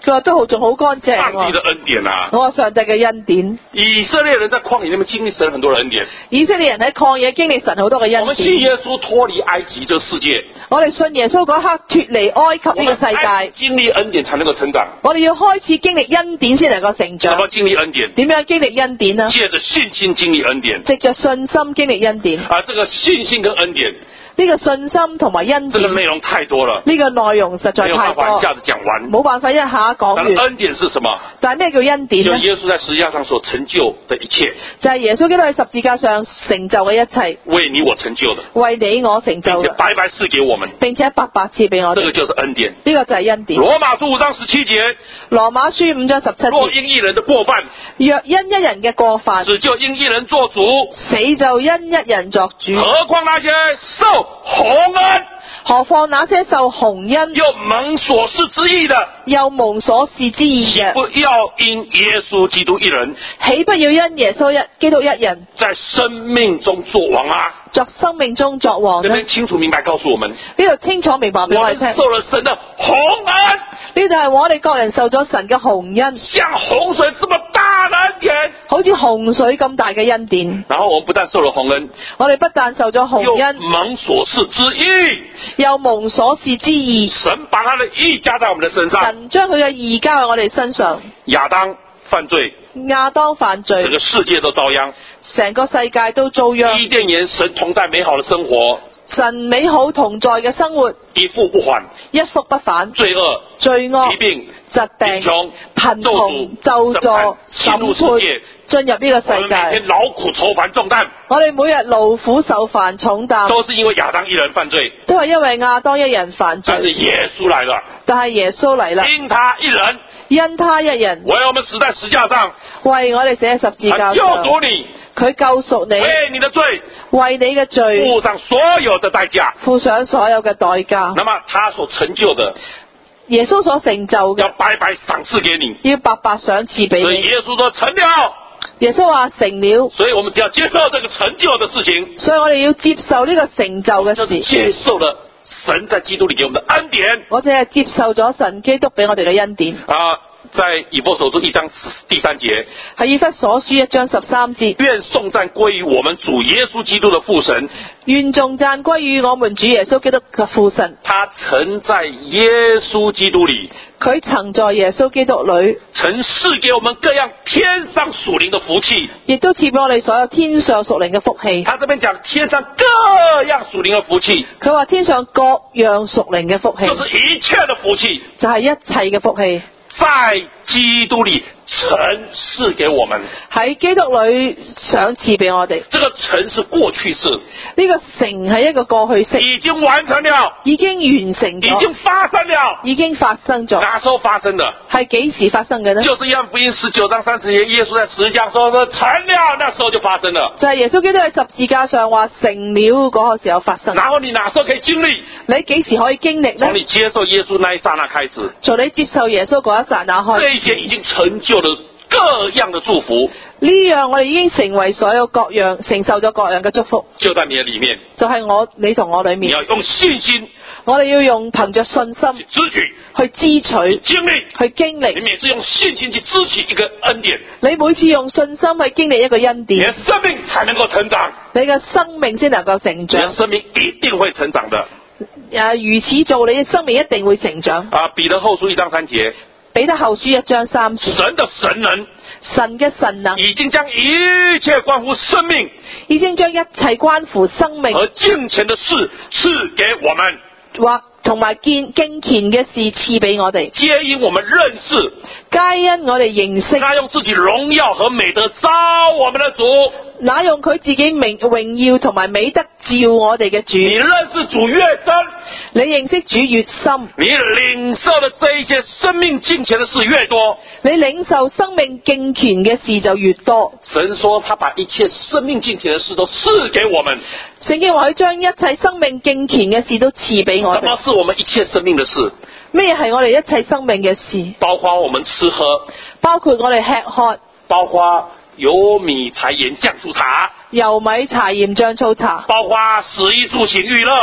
佢話都好仲好乾淨上帝的喎。 恩典啊！ 我話上帝嘅恩典， 以色列人在曠野那邊經歷神很多的恩典。 以色列人喺曠野經歷神好多嘅我恩們信耶典。 穌脫離埃及這個世界， 我哋信耶穌嗰刻脫離埃及我們呢個世開始界， 經歷恩典才能夠成長。 我哋要開始經歷恩典先能夠成長怎。麼經歷恩典？ 點樣經歷恩典呢？ 借着信心經歷恩典。 藉着信心經歷恩典。 啊，這個信心跟恩典， 呢個信心同埋恩典， 這個內容太多了， 呢個內容實在沒有太多， 辦法一下子講完。 冇辦法一下講完。 但恩典是什麼？ 但係咩叫恩典呢？ 就耶穌在十字架上所成就的一切， 就係耶穌基督喺十字架上成就嘅一切， 為你我成就的， 為你我成就並且嘅， 白白賜給我們， 並且白白賜俾我哋。 這個就是恩典。 呢個就係恩典。 羅馬書五章十七節， 羅馬書五章十七若節， 因一人的過犯， 若因一人嘅過犯， 死就因一人做主， 死就因一人作主。 何況那些受洪恩何況那些受洪恩又蒙所賜之義的， 又蒙所賜之義嘅， 豈不要因耶穌基督一人豈不要因耶穌一基督一人在生命中作王啊？ 作生命中作王呢？ 這邊清楚明白告訴我們， 呢度清楚明白俾我我哋聽， 們受了神的洪恩， 呢度係我哋各人受咗神嘅洪恩， 像洪水這麼大的恩典。 好似洪水咁大嘅恩典。 然後我們不但受了洪恩， 我哋不但受咗洪又恩， 蒙所賜之義， 又蒙所賜之義。 神把他的義加在我們的身上。 神將佢嘅義交喺我哋身上。 亞當犯罪， 亞當犯罪， 整個世界都遭殃。 成個世界都遭殃。 伊甸園神同在美好的生活， 神美好同在嘅生活， 一復不還， 一復不返。 罪惡、 罪惡、 疾病、 疾病、 貧窮、 貧窮、咒詛、 進入世界， 進入呢個我世們每天界。 勞苦愁煩重擔， 我哋每日勞苦受煩重擔， 都是因為亞當一人犯罪。 都係因為亞當一人犯罪。 但是耶穌來了， 但係耶穌嚟啦， 因他一人因他一人為我們死在十字架上， 為我哋寫喺十字他救架上， 贖你， 佢救贖你， 為你的罪為你嘅罪付上所有的代價。 付上所有嘅代價。 那麼他所成就的， 耶穌所成就要嘅， 白白賞賜給你。 要白白賞賜俾你。 所以耶穌說成了， 耶穌話成了， 所以我們只要接受這個成就的事情， 所以我哋要接受呢個成就嘅就是接事。 受了神在基督裏給我們的恩典我哋係接受咗神基督俾我哋嘅恩典。 啊。在以弗所書一章第三節， 喺以弗所書一章十三節， 願頌讚歸於我們主耶穌基督的父神， 願頌讚歸於我們主耶穌基督嘅父神。 他曾在耶穌基督裏， 佢曾在耶穌基督裏， 曾賜給我們各樣天上屬靈的福氣。 亦都賜俾我哋所有天上屬靈嘅福氣。 他這邊講天上各樣屬靈的福氣， 佢話天上各樣屬靈嘅福氣， 就是一切的福氣， 就係一切嘅福氣， 在基督裏曾賜給我們。 喺基督裏賞賜俾我哋。 這個曾是過去式， 呢個成係一個過去式， 已經完成了， 已經完成已咗， 經發生了。 已經發生咗。 哪時候發生的？ 係幾時發生嘅呢？ 就是約翰福音十九章三十節，耶穌在十字架說說成了，那時候就發生了。 就係耶穌基督喺十字架上話成了嗰個時候發生。 然後你哪時候可以經歷？ 你幾時可以經歷呢從？你接受耶穌那一剎那開始， 從你接受耶穌嗰一剎那開始， 這一些已經成就了各樣的祝福， 呢樣我哋已經成為所有各樣承受咗各樣嘅祝福， 就在你的裏面。 就係我你同我裏面， 你要用信心我哋要用憑着信心去支取、 去支取、 經歷。 去經你歷。 每次用信心去支取一個恩典， 你每次用信心去經歷一個恩你的典， 生命才能夠成長。 你嘅生命先能夠成你的長。 生命一定會成長的。 誒，如此做，你嘅生命一定會成長。 啊，彼得後書一章三節， 彼得後書一章三節， 神的神能神嘅神能已經將一切關乎生命已經將一切關乎生命和敬虔的事賜給我們， 或同埋敬敬虔嘅事賜俾我哋， 皆因我們認識皆因我哋認識他用自己榮耀和美德召我們的主。 那用佢自己名榮耀同埋美德召我哋嘅主。 你認識主越深， 你認識主越深， 你領受的這一些生命敬虔的事越多。 你領受生命敬虔嘅事就越多。 神說他把一切生命敬虔的事都賜給我們。 聖經話佢將一切生命敬虔嘅事都賜俾我什麼哋。 是我們一切生命的事？ 咩係我哋一切生命嘅事？ 包括我們吃喝， 包括我哋吃喝， 包括油米柴鹽醬醋茶， 油米柴鹽醬醋茶， 包括食衣住行娛樂，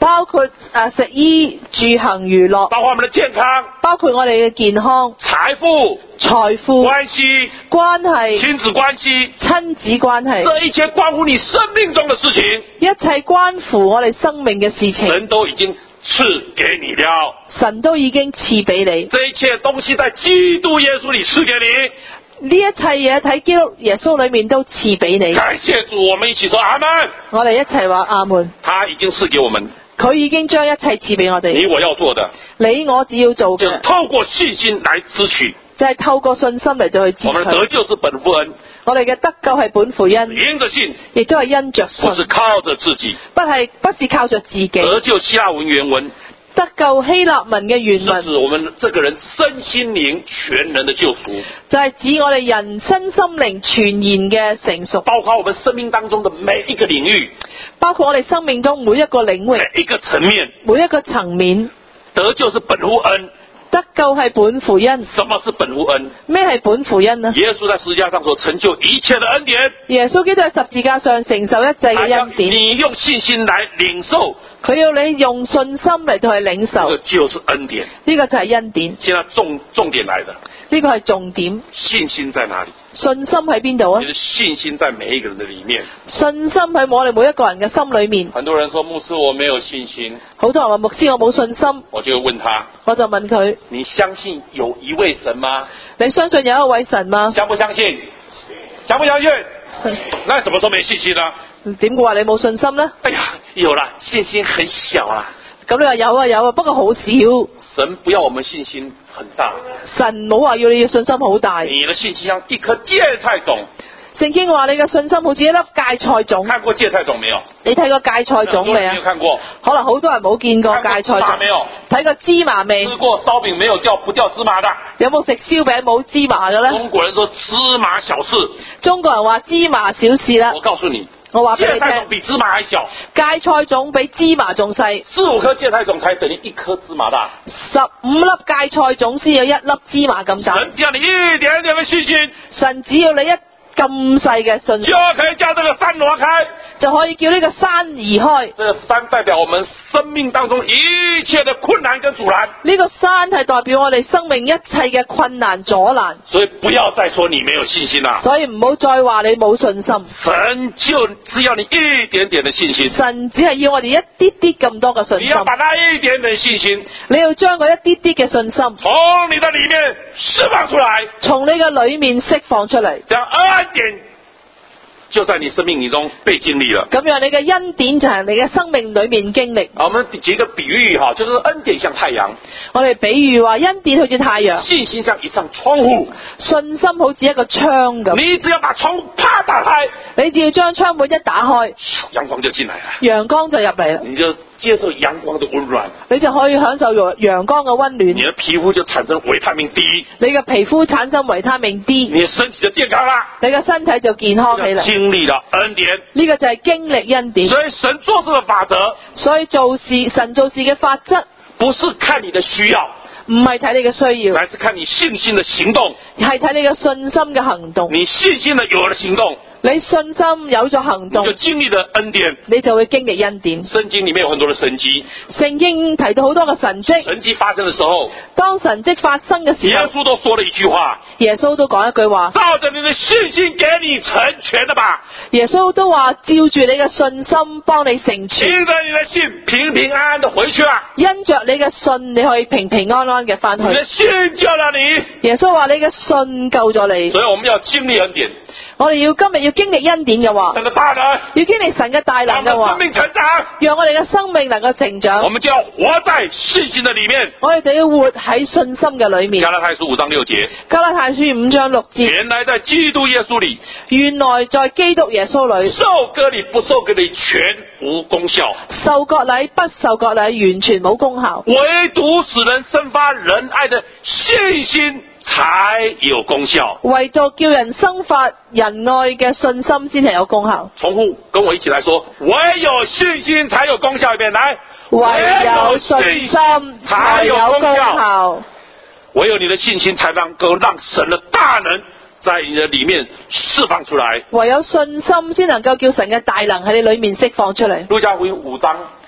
包括誒食衣住行娛樂， 包括我們的健康、 包括我哋嘅健康、 財富、 財富、 關係、 關係、 親子關係， 親子關係， 這一切關乎你生命中的事情， 一切關乎我哋生命嘅事情， 神都已經賜給你了， 神都已經賜俾你。 這一切東西在基督耶穌裏賜給你。 呢一切嘢喺基督耶穌裏面都賜俾你。 感謝主，我們一起說阿門。 我哋一齊話阿門。 他已經賜給我們， 佢已經將一切賜俾我哋。 你我要做的， 你我只要做嘅， 就是透過信心來支取。 就係透過信心嚟到去支我們得取。 救是本乎恩， 我哋嘅得救係本乎恩， 因着信， 亦都係因着信， 不是靠着自己。 不係不是靠着自己。 得救希臘文原文， 得救希臘文嘅原是文指我們這個人身心靈全人的救贖， 就係指我哋人身心靈全然嘅成熟， 包括我們生命當中的每一個領域， 包括我哋生命中每一個領域、 每一個層面。 每一個層面。 得救是本乎恩。 得救係本乎恩。 什麼是本乎恩？ 咩係本乎恩呢？ 耶穌在十字架上所成就一切的恩典， 耶穌基督喺十字架上承受一切嘅他要恩典， 你用信心來領受， 佢要你用信心嚟到去領這受， 個就是恩典。 呢個就係恩典。 現在重重點來的， 呢個係重點。 信心在哪裡？ 信心喺邊度啊你？的信心在每一個人的裡面。 信心喺我哋每一個人嘅心裏面。 很多人說牧師我沒有信心， 好多人話牧師我冇信心， 我就問他， 我就問佢： 你相信有一位神嗎？ 你相信有一位神嗎？ 相不相信？相不相信？ 信那怎麼說沒信心呢？ 點會話你冇信心呢？ 哎呀，有啦，信心很小啦。 咁你話有啊有啊，不過好少。 神不要我們信心很大， 神冇話要你嘅信心好大。 你的信心像一顆芥菜種。 聖經話你嘅信心好似一粒芥菜種。 看過芥菜種沒有？ 你睇過芥菜種未啊沒有？看過。 可能好多人冇見過芥菜種。 看過芝麻沒有？ 睇過芝麻未？ 吃過燒餅沒有叫不叫芝麻的？ 有冇食燒餅冇芝麻嘅呢？ 中國人說芝麻小事， 中國人話芝麻小事啦我。告訴你， 我話俾你芥菜種聽， 比芝麻還小， 芥菜種比芝麻仲細， 四五顆芥菜種才等於一顆芝麻大。 十五粒芥菜種先有一粒芝麻咁大。 神只要你一點點的信心， 神只要你一咁細嘅信心， 就可以將這個山挪開。 就可以叫呢個山移開。 這個山代表我們生命當中一切的困難跟阻攔。 呢個山係代表我哋生命一切嘅困難阻攔。 所以不要再說你沒有信心啦。 所以唔好再話你冇信心。 神就只要你一點點的信心。 神只係要我哋一啲啲咁多嘅信心。 你要把那一點點信心， 你要將嗰一啲啲嘅信心從你的裡面釋放出來， 從你嘅裏面釋放出嚟。 這樣恩典就在你生命裏中被經歷了。 咁樣你嘅恩典就係你嘅生命裏面經歷。 我們舉個比喻哈，就是恩典像太陽， 我哋比喻話恩典好似太陽， 信心像一扇窗戶， 信心好似一個窗咁。 你只要把窗戶啪打開， 你只要將窗門一打開， 陽光就進來了， 陽光就入嚟啦。 你就接受陽光的溫暖， 你就可以享受陽光嘅溫暖。 你的皮膚就產生維他命 D， 你嘅皮膚產生維他命 D， 你的身體就健康啦， 你嘅身體就健康起嚟。 經歷了恩典， 呢個就係經歷恩典。 所以神做事的法則， 所以做事神做事嘅法則， 不是看你的需要， 唔係睇你嘅需要， 乃是看你信心的行動。 係睇你嘅信心嘅行動。 你信心的有了行動， 你信心有咗行動， 你就經歷了恩典。 你就會經歷恩典。 聖經裡面有很多的神蹟， 聖經提到好多嘅神蹟， 神蹟發生的時候， 當神蹟發生嘅時耶候， 穌都說了一句話， 耶穌都講一句話， 照着你的信心給你成全的吧。 耶穌都話照住你嘅信心幫你成全， 憑着你的信平平安安的回去了， 因着你嘅信你可以平平安安嘅翻去。 你的信救了你。 耶穌話你嘅信救咗你， 所以我們要經歷恩典， 我哋要今日要經歷恩典嘅話， 神的大能， 要經歷神嘅大能嘅話讓我們生，命成長， 讓我哋嘅生命能夠成我長， 們就要活在信心的裡面。 我哋就要活喺信心嘅裏面。 加拉太書五章六節， 加拉太書五章六節， 原來在基督耶穌裡， 原來在基督耶穌裏， 受割禮不受割禮全無功效， 受割禮不受割禮完全冇功效， 唯獨使人生發仁愛的信心才有功效。 唯獨叫人生發仁愛嘅信心先係有功效。 重複跟我一起來說，唯有信心才有功效。一遍來， 唯有信心才有功效， 唯有你的信心才能夠讓神的大能在你的裡面釋放出來。 唯有信心先能夠叫神嘅大能喺你裏面釋放出嚟。 路加福音五章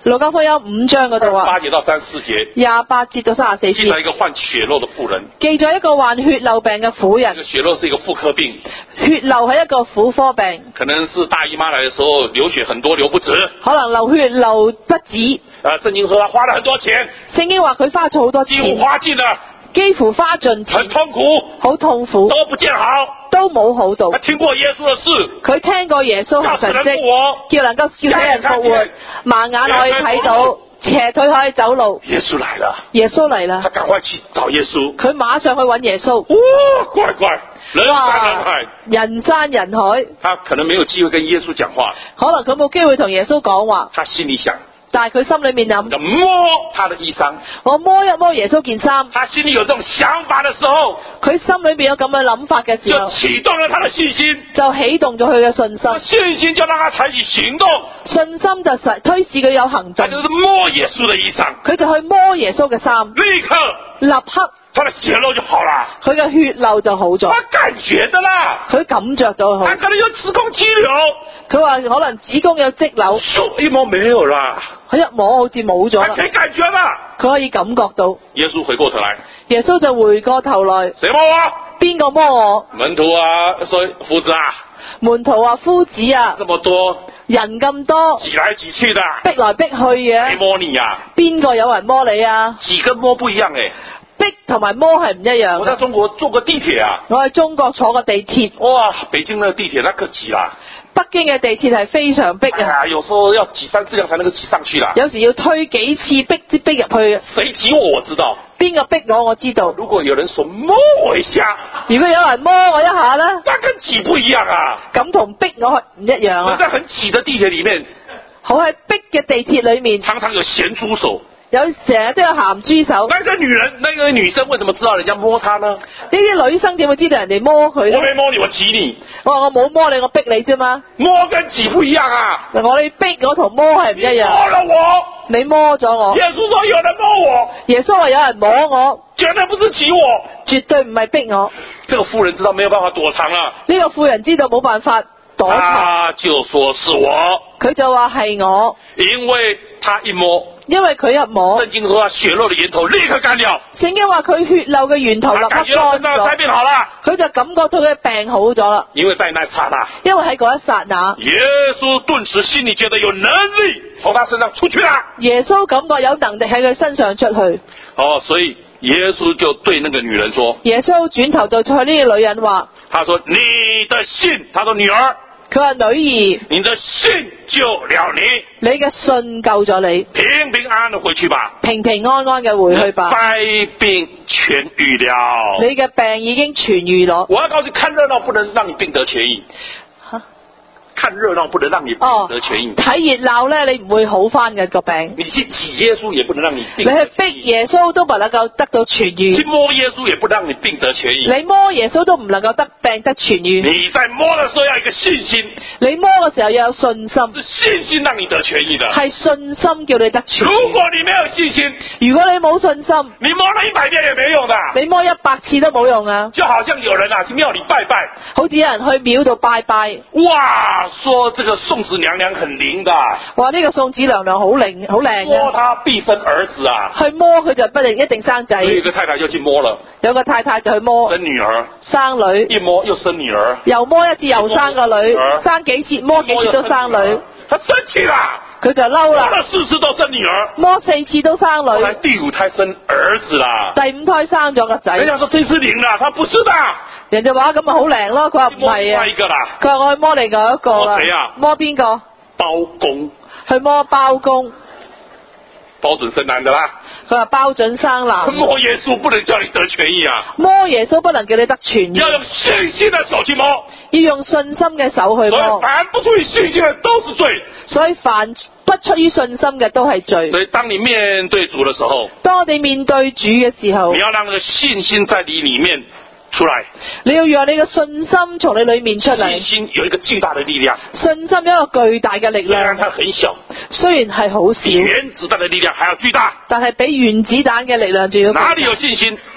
路加福音五章嗰度啊， 八節到三十四節， 廿八節到三十四節， 記載一個患血漏的婦人。 記咗一個患血漏病嘅婦人。 這個血漏是一個婦科病， 血漏係一個婦科病， 可能是大姨媽來的時候流血很多，流不止。 可能流血流不止。 啊，聖經說他花了很多錢， 聖經話佢花咗好多幾乎錢， 花盡了， 幾乎花盡很錢， 痛苦， 好痛苦， 都不見好。 都冇好到他。聽過耶穌的事， 佢聽過耶穌行神叫死人復蹟， 活， 叫能夠叫死人復活，盲眼可以睇到，斜腿可以走路。 耶穌來了， 耶穌嚟啦他，趕快去找耶穌。 佢馬上去揾耶穌。 哇，乖乖，人山人海， 人山人海， 他可能沒有機會跟耶穌講話， 可能佢冇機會同耶穌講話， 他心裏想， 但係佢心裏面諗， 就摸他的衣裳。 我摸一摸耶穌件衫。 他心裏有這種想法的時候， 佢心裏面有咁嘅諗法嘅就時候， 啟動了他的信心， 就啟動咗佢嘅信心。 信心就讓他採取行動， 信心就實推使佢有行動， 他就是摸耶穌的衣裳， 佢就去摸耶穌嘅衫， 立刻立刻他的血漏就好了。 佢嘅血漏就好咗， 他感覺的啦， 佢感着咗好。 他可能有子宮肌瘤， 佢話可能子宮有積瘤， 咻一摸沒有啦， 佢一摸好似冇咗啦， 他可以感覺啦。 佢可以感覺到。 耶穌回過頭來， 耶穌就回過頭來， 誰摸我？ 邊個摸我？ 門徒啊，說夫子啊， 門徒話夫子啊， 這麼多人咁多， 擠來擠去的， 逼來逼去誰嘅， 摸你呀、啊？ 邊個有人摸你啊？ 擠跟摸不一樣誒。 逼同埋摸係唔一樣嘅。 我在中國坐過地鐵啊， 我喺中國坐過地鐵， 哇，北京那個地鐵那個擠啦， 北京嘅地鐵係非常逼啊， 哎呀，有時候要擠三四輛才能夠擠上去啦。 有時要推幾次逼先逼入去嘅。 誰擠我我知道， 邊個逼我我知道。 如果有人說摸我一下， 如果有人摸我一下呢， 那跟擠不一樣啊。 咁同逼我係唔一樣啊。 我在很擠的地鐵裡面， 好喺逼嘅地鐵裡面， 常常有鹹豬手。 有成日都有鹹豬手。 那個女人，那個女生為什麼知道人家摸她呢？ 呢啲女生點會知道人哋摸佢呢？ 我沒摸你，我擠你。 我話我冇摸你，我逼你啫嘛。 摸跟擠不一樣啊。 嗱，我哋逼我同摸係唔一樣。 摸了我， 你摸咗我。 耶穌說有人摸我， 耶穌話有人摸我， 絕對不是擠我。 絕對唔係逼我。 這個婦人知道沒有辦法躲藏了， 呢個婦人知道冇辦法躲藏， 他就說是我， 佢就話係我， 因為他一摸， 因為佢一摸， 聖經說他血漏的源頭立刻乾了， 聖經話佢血漏嘅源頭立刻他感覺到身上的災乾咗， 病好了， 佢就感覺到佢嘅病好咗啦。 因為在那剎那， 因為喺嗰一剎那， 耶穌頓時心裏覺得有能力從他身上出去了。 耶穌感覺有能力喺佢身上出去。 哦，所以耶穌就對那個女人說， 耶穌轉頭就對呢個女人話， 他說你的信，他說女兒， 佢話女兒， 你的信救了你， 你嘅信救咗你， 平平安安的回去吧， 平平安安嘅回去吧， 災病痊愈了。 你嘅病已經痊愈咗。 我要告訴你，看熱鬧不能讓你病得痊愈。看熱鬧不能讓你病得痊愈。 睇熱鬧咧，你唔會好翻嘅個病。 你去擠耶穌也不能讓你你病得痊愈。 去逼耶穌都唔能夠得到痊愈。 去摸耶穌也不讓你病得痊愈。 你摸耶穌都唔能夠得病得痊愈。 你在摸的時候要有一個信心， 你摸嘅時候要有信心， 是信心讓你得痊愈的。 係信心叫你得痊愈。 如果你沒有信心， 如果你冇信心， 你摸了一百遍也沒用的。 你摸一百次都冇用啊！ 就好像有人啊去廟裏拜拜， 好似有人去廟度拜拜， 哇，說這個送子娘娘很靈的， 話呢個送子娘娘好靈好靚摸嘅， 她必生兒子啊。 去摸佢就不定一定生仔。 有一個太太就去摸了， 有個太太就去摸生女兒， 生女， 一摸又生女兒， 又摸一次又生個女，生幾次摸幾次都生女， 她生氣啦， 佢就嬲摸啦， 了四次都生女兒， 摸四次都生後來女， 第五胎生兒子啦。 第五胎生咗個人仔， 家說這次靈啦，他不是的， 人就話咁咪好靈咯，佢話唔摸另係啊外一，個啦， 佢話我去摸另外一個啦摸誰啊， 摸邊個？ 包公， 去摸包公， 包準生男的啦。 佢話包準生男， 摸耶穌不能叫你得痊愈啊， 摸耶穌不能叫你得痊愈， 要用信心的手去摸， 要用信心嘅手去所以摸， 凡不出於信心的都是罪。 所以凡不出於信心嘅都係罪。 所以當你面對主的時候， 當我哋面對主嘅時候你，要讓那個信心在你裡面出來。 你要讓你嘅信心從你裏面出嚟。 信心有一個巨大的力量， 信心有一個巨大嘅力雖然量， 它很小， 雖然係好比少， 原子彈的力量還要巨大。 但係比原子彈嘅力量仲要巨大。 哪裡有信心，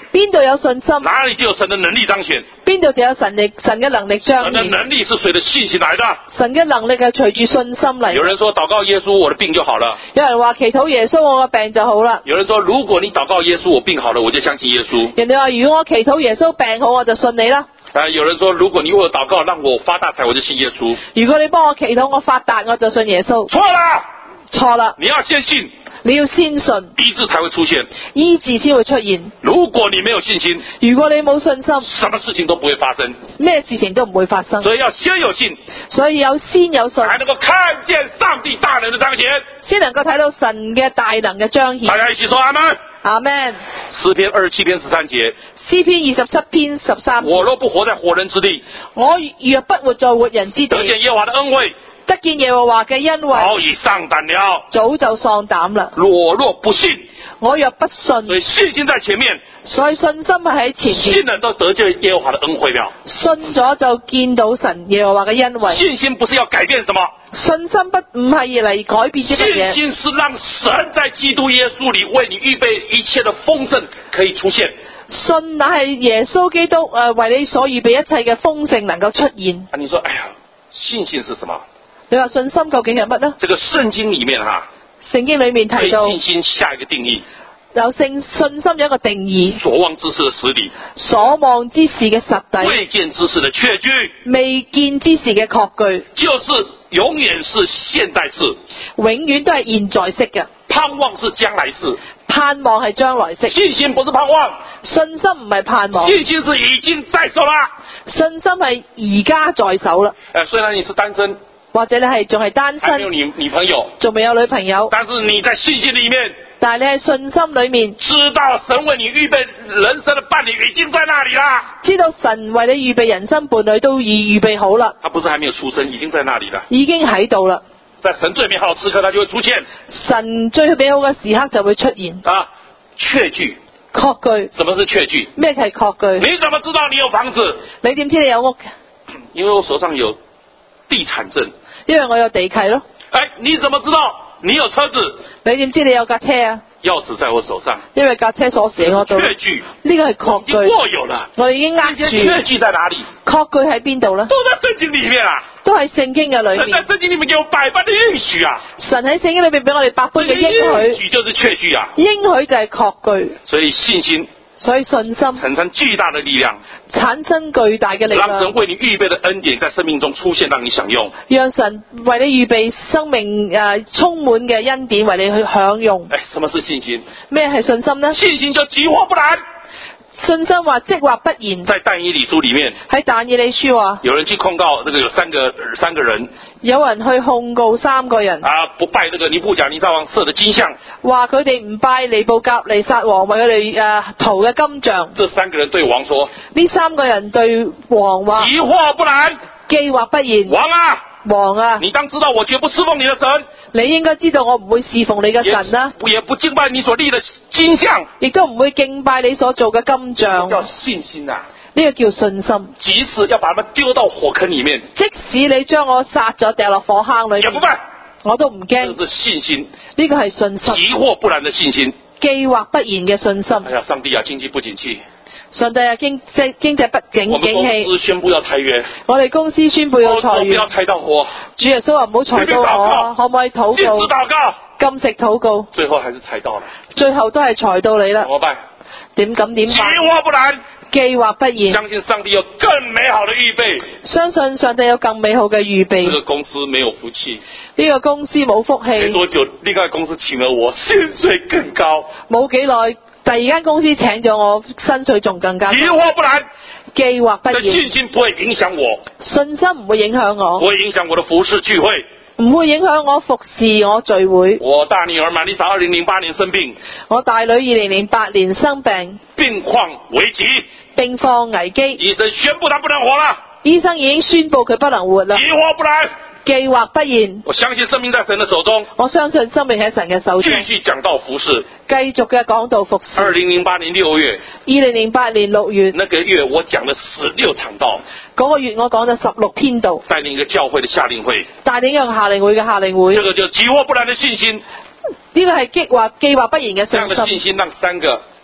邊度有信心， 哪里就有神的能力彰顯。 邊度就有神力神嘅能力彰神的顯。 能力是隨着信心來的。 神嘅能力係隨住信心嚟。 有人說禱告耶穌，我的病就好了。 有人話祈禱耶穌，我嘅病就好啦。 有人說如果你禱告耶穌，我病好了，我就相信耶穌。 人哋話如果我祈禱耶穌病好，我就信你啦。 啊，有人說如果你為我禱告讓我發大財，我就信耶穌。 如果你幫我祈禱我發達，我就信耶穌。 錯了， 錯啦， 你要先信， 你要先信， 醫治才會出現。 醫治先會出現。 如果你沒有信心， 如果你冇信心， 什麼事情都不會發生。 咩事情都唔會發生。 所以要先有信， 所以有先有信， 才能夠看見上帝大能的彰顯， 先能夠睇到神嘅大能嘅彰顯。 大家一起說阿們。 阿們。 詩篇二十七篇十三節， 詩篇二十七篇十三。 我若不活在活人之地， 我若不活在活人之地， 得見耶和華的恩惠， 得見耶和華嘅恩惠， 早已喪膽了， 早就喪膽啦。 我若不信， 我若不信， 所以信心在前面， 所以信心係喺前面。 信人都得見耶和華的恩惠了。 信咗就見到神耶和華嘅恩惠。 信心不是要改變什麼， 信心不唔係嚟改變啲乜嘢。 信心是讓神在基督耶穌裏為你預備一切的豐盛可以出現。 信乃係耶穌基督誒、呃、為你所預備一切嘅豐盛能夠出現。 啊，你說，哎呀，信心是什麼？ 你話信心究竟係乜呢？ 這個聖經裏面哈， 聖經裏面提到對信心下一個定義， 有信信心有一個定義， 所望之事的實底， 所望之事嘅實底， 未見之事的確據， 未見之事嘅確據， 就是永遠是現在式， 永遠都係現在式嘅， 盼望是將來式， 盼望係將來式。 信心不是盼望， 信心唔係盼望， 信心是已經在手啦， 信心係而家在手啦。 呃，雖然你是單身， 或者你係仲係單還沒有身， 女女朋友， 仲未有女朋友， 但是你在信心裏面， 但係你喺信心裏面知道神為你預備人生的伴侶已經在那裏啦， 知道神為你預備人生伴侶都已預備好啦， 他不是還沒有出生，已經在那裏了， 已經喺度啦。 在神最美好的時刻，他就會出現。 神最美好嘅時刻就會出現。 啊，確據， 確據， 什麼是確據？ 咩係確據？ 你怎麼知道你有房子？ 你點知你有屋？ 因為我手上有地產證。 因為我有地契咯。 哎，你怎麼知道你有車子？ 你點知你有架車啊？ 鑰匙在我手上。 因為架車鎖匙喺我度。 確據， 呢個係確據。 已經握有了。 我已經握住。 確據在哪裡？ 確據喺邊度呢？ 都在聖經裡面啊。 都喺聖經嘅裏面。 神在聖經裡面給我百般的應許啊。 神喺聖經裏面俾我哋百般嘅應許。 應許就是確據啊。 應許就係確據。 所以信心。 所以信心產生巨大的力量， 產生巨大嘅力量， 讓神為你預備的恩典在生命中出現，讓你享用。 讓神為你預備生命誒、呃、充滿嘅恩典，為你去享用。 哎，什麼是信心？ 咩係信心呢？ 信心就即或不然。 信心話即或不然。 在但以理書裡面， 喺但以理書話， 有人去控告這個有三個三個人， 有人去控告三個人啊，不拜這個尼布甲尼撒王設的金像， 話佢哋唔拜尼布甲尼撒王為佢哋誒塗嘅金像。 這三個人對王說： 呢三個人對王話： 即或不然， 既或不然。 王啊！ 王啊！ 你當知道我絕不侍奉你的神， 你應該知道我唔會侍奉你嘅神啦， 也不敬拜你所立的金像， 亦都唔會敬拜你所做嘅金像。 叫信心啊！ 呢個叫信心。 即使要把他們丟到火坑裡面， 即使你將我殺咗掉落火坑裏面， 也不拜， 我都唔驚。 這是信心， 呢個係信心。 即或不然的信心， 既或不然嘅信心。 哎呀，上帝啊，經濟不景氣。 上帝啊，經濟經濟不景我們公司宣布要裁員， 我哋公司宣布要裁員， 不要裁到我。 主耶穌話唔好裁到我，可唔可以禱告？ 禁止禱告， 禁食禱告， 最後還是裁到了。 最後都係裁到你啦。 怎麼辦？ 點咁點辦？ 即或不然， 既或不然， 相信上帝有更美好的預備。 相信上帝有更美好嘅預備。 這個公司沒有福氣， 呢個公司冇福氣。 沒多久，另外公司請了我，薪水更高。 冇幾耐。第二間公司請咗我，薪水仲更加高。 即或不然， 既或不然， 信心不會影響我， 信心唔會影響我， 不會影響我的服事聚會， 唔會影響我服侍我聚會。 我大女兒瑪麗莎二零零八年生病， 我大女二零零八年生病， 病況危急， 病況危機， 醫生宣布她不能活了， 醫生已經宣布佢不能活啦。 即或不然， 既或不然， 我相信生命在神的手中， 我相信生命喺神嘅手中。 繼續講道服事， 繼續嘅講道服事。 二零零八年六月， 二零零八年六月， 那個月我講了十六場道， 嗰個月我講咗十六篇道， 帶領一個教會的夏令會， 帶領一個夏令會嘅夏令會。 這個就即或不然的信心， 呢個係既或既或不然嘅信心。 這樣的信心讓三個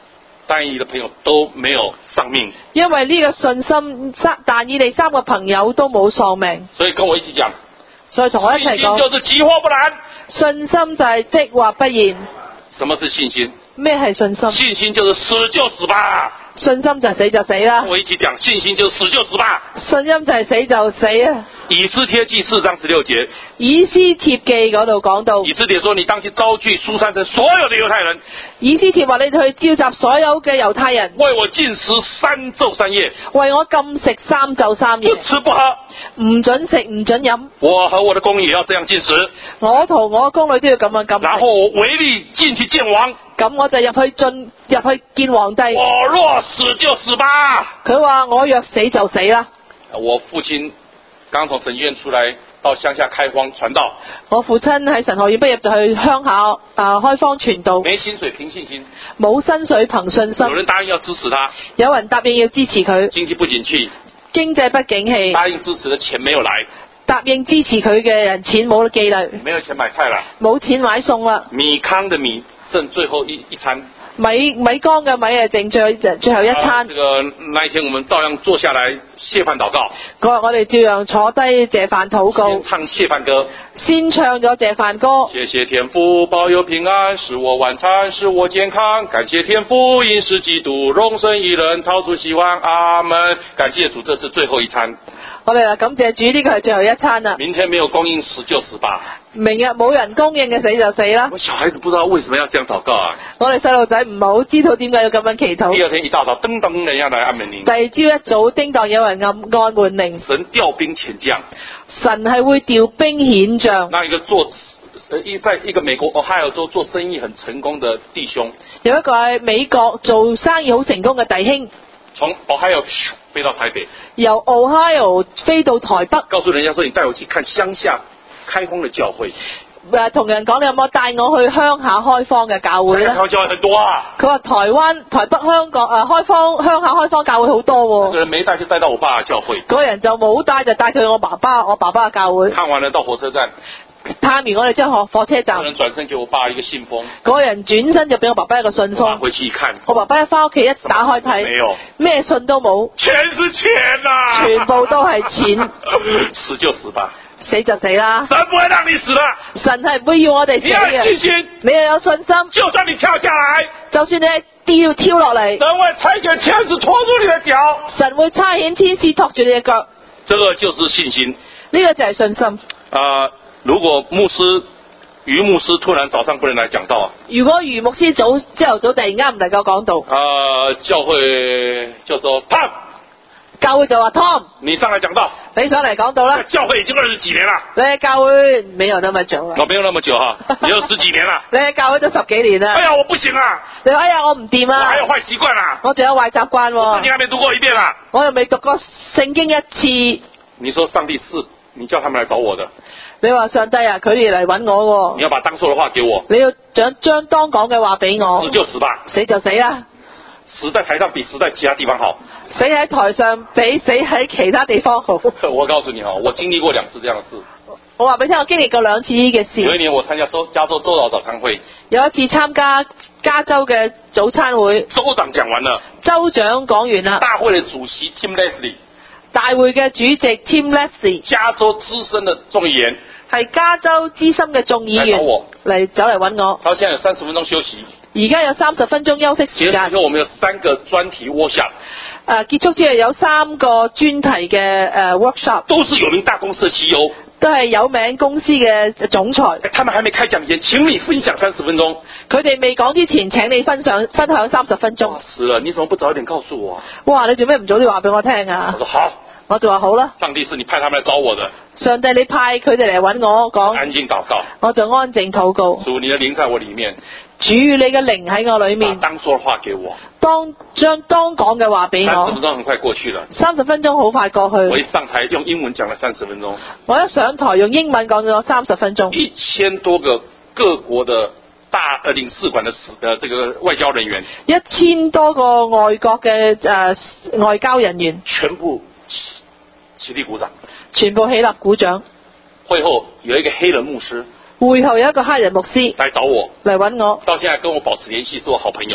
但以理的朋友都没有丧命。 因為呢個信心，但以理三個朋友都冇喪命。 所以跟我一起講， 所以同我一齊信心講， 就是急或不然。 信心就係即或不然。 什麼是信心？ 咩係信心？ 信心就是死就死吧。 信心就係死就死啦。 跟我一起講，信心就是死就死吧。 信心就係死就死啊。 以斯帖記四章十六節， 以斯帖記嗰度講到， 以斯帖說：你當去招聚書珊城所有的猶太人。 以斯帖話：你哋去召集所有嘅猶太人， 為我禁食三晝三夜， 為我禁食三晝三夜， 不吃不喝， 唔准食唔准飲。 我和我的宮女也要這樣禁食。 我同我宮女都要咁樣禁食。 然後我違例進去見王， 咁我就入去進入去見皇帝。 我若死就死吧。 佢話我若死就死啦。 我父親剛從神學院出來，到鄉下開荒傳道。 我父親喺神學院畢業就去鄉下啊開荒傳道。 沒薪水憑信心， 冇薪水憑信心。 有人答應要支持他， 有人答應要支持佢。 經濟不景氣， 經濟不景氣， 答應支持的錢沒有來， 答應支持佢嘅人錢冇寄嚟， 沒有錢買菜了， 冇錢買餸啦。 米糠的米剩最後一一餐。 米米缸嘅米啊，剩最最後一餐。 啊，這個那一天我們照樣坐下來謝飯禱告。 嗰日我哋照樣坐低謝飯禱告。 先唱謝飯歌。 先唱咗謝飯歌。 謝謝天父保佑平安，使我晚餐，使我健康。感謝天父飲食基督，榮神一人，超出希望。阿門。感謝主，這是最後一餐。 我哋啊感謝主，呢個係最後一餐啦。 明天沒有供應，死就死吧。 明日冇人供應嘅死就死啦。 我小孩子不知道為什麼要這樣禱告啊。 我哋細路仔唔係好知道點解要咁樣祈禱。 第二天一大早，噔噔人家來按門鈴。 第二朝一早，叮當有人按按門鈴。 神調兵遣將。 神係會調兵遣將。 那一個做，呃，一在一個美國 Ohio 州做生意很成功的弟兄。 有一個喺美國做生意好成功嘅弟兄。 從 Ohio 飛到台北。 由 Ohio 飛到台北。 告訴人家說：你帶我去看鄉下開荒的教會。 誒，同人講，你有冇帶我去鄉下開荒嘅教會咧？ 開荒教會很多啊。 佢話台灣、台北、香港誒、呃、開荒鄉下開荒教會好多喎。 那個人沒帶就帶到我爸嘅教會。 嗰個人就冇帶就帶佢去我爸爸我爸爸嘅教會。 看完了到火車站。 探完我哋之後，火車站。 嗰個人轉身給我爸一個信封。 嗰個人轉身就俾我爸爸一個信封。 我回去一看， 我爸爸一翻屋企一打開睇， 沒有， 咩信都冇。 全是錢啊！ 全部都係錢。 死就死吧。 死就死啦。 神不會讓你死的。 神係唔會要我哋死嘅。 你有信心， 你又有信心， 就算你跳下來， 就算你跌要跳落嚟， 神會差遣天使拖住你的腳。 神會差遣天使托住你嘅腳。 這個就是信心。 呢個就係信心。 啊、呃，如果牧師余牧師突然早上不能來講道， 如果余牧師早朝頭早突然間唔能夠講道， 啊、呃，教會就說 Tom， 教會就話 Tom， 你上來講道， 你上嚟講道啦。 教會已經二十幾年啦， 你喺教會沒有那麼久啦。 我沒有那麼久哈，也有十幾年啦。 你喺教會都十幾年啦。 哎呀，我不行啊！ 你話哎呀，我唔掂啊！ 我還有壞習慣啦， 我仲有壞習慣喎。 聖經還沒讀過一遍啦， 我又未讀過聖經一次。 你說上帝是你叫他們來找我的？ 你話上帝啊，佢哋嚟揾我喎。 你要把當說的話給我。 你要將將當講嘅話俾我。 死就死吧。 死就死啦。 死在台上比死在其他地方好。 死喺台上比死喺其他地方好。 我告訴你哈，我經歷過兩次這樣的事。 我話俾你聽，我經歷過兩次呢嘅事。 有一年我參加州加州州長早餐會。 有一次參加加州嘅早餐會。 州長講完了。 州長講完啦。 大會嘅主席 Tim Leslie。 大會嘅主席 Tim Leslie。 加州資深的眾議員。 係加州資深嘅眾議員。嚟找我。嚟走嚟揾我。 他現在有三十分鐘休息。 而家有三十分鐘休息時間。 結束之後，我們有三個專題 workshop。 誒，結束之後有三個專題嘅誒 workshop。 都是有名大公司的 C E O。 都係有名公司嘅總裁。 他們還沒開講前，請你分享三十分鐘。 佢哋未講之前，請你分享分享三十分鐘。 死了，你怎麼不早一點告訴我？ 哇，你做咩唔早啲話俾我聽啊？ 我說好。 我就話好啦。 上帝是你派他們來找我的。 上帝你派佢哋嚟揾我講。 安靜禱告。 我就安靜禱告。 主，你的靈在我裏面。 主，你嘅靈喺我裏面。 當說話給我。 當將當講嘅話俾我。 三十分鐘很快過去了。 三十分鐘好快過去。 我一上台用英文講了三十分鐘。 我一上台用英文講咗三十分鐘。 一千多個各國的大呃領事館的使呃這個外交人員。 一千多個外國嘅誒、呃、外交人員。 全部起立鼓掌。 全部起立鼓掌。 會後有一個黑人牧師。 會後有一個黑人牧師來找我， 嚟揾我， 到現在跟我保持聯繫，是我好朋友。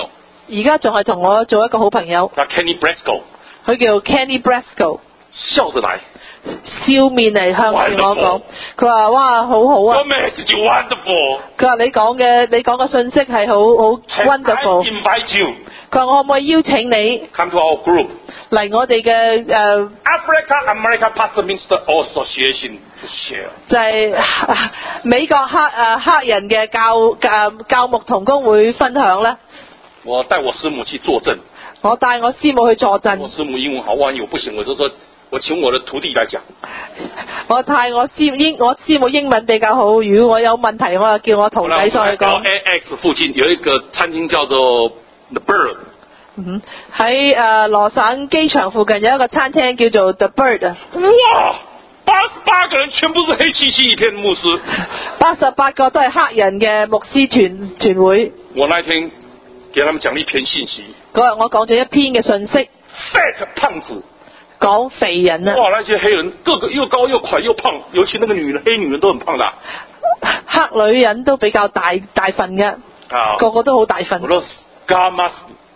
而家仲係同我做一個好朋友， 叫 Kenny Bresco， 佢叫 Kenny Bresco， 笑着來， 笑面嚟向住我講，佢話哇好好啊， Your message is wonderful， 佢話你講嘅你講嘅信息係好好 wonderful， I invite you， 佢話我可唔可以邀請你 come to our group， 嚟我哋嘅誒 Africa American Pastor Minister Association to share， 就係、是、美國黑誒黑人嘅教誒教牧同工會分享咧。 我帶我師母去作證， 我帶我師母去坐鎮。 我師母英文好，萬一我不行，我就說我請我的徒弟來講。 我帶我師英我師母英文比較好，如果我有問題，我就叫我徒弟上去講。 L A X 附近有一個餐廳叫做 The Bird。 嗯，喺誒羅省機場附近有一個餐廳叫做 The Bird 啊。 哇！八十八個人全部是黑漆漆一片牧師。 八十八個都係黑人嘅牧師團團會。 我那天給他們講了一篇信息。 嗰日我講咗一篇嘅信息。 Fat 胖子。 講肥人啊！ 哇！那些黑人個個又高又快又胖，尤其那個女人，黑女人都很胖的。 黑女人都比較大大份嘅， 啊， 個個都好大份。 我說 God must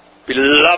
love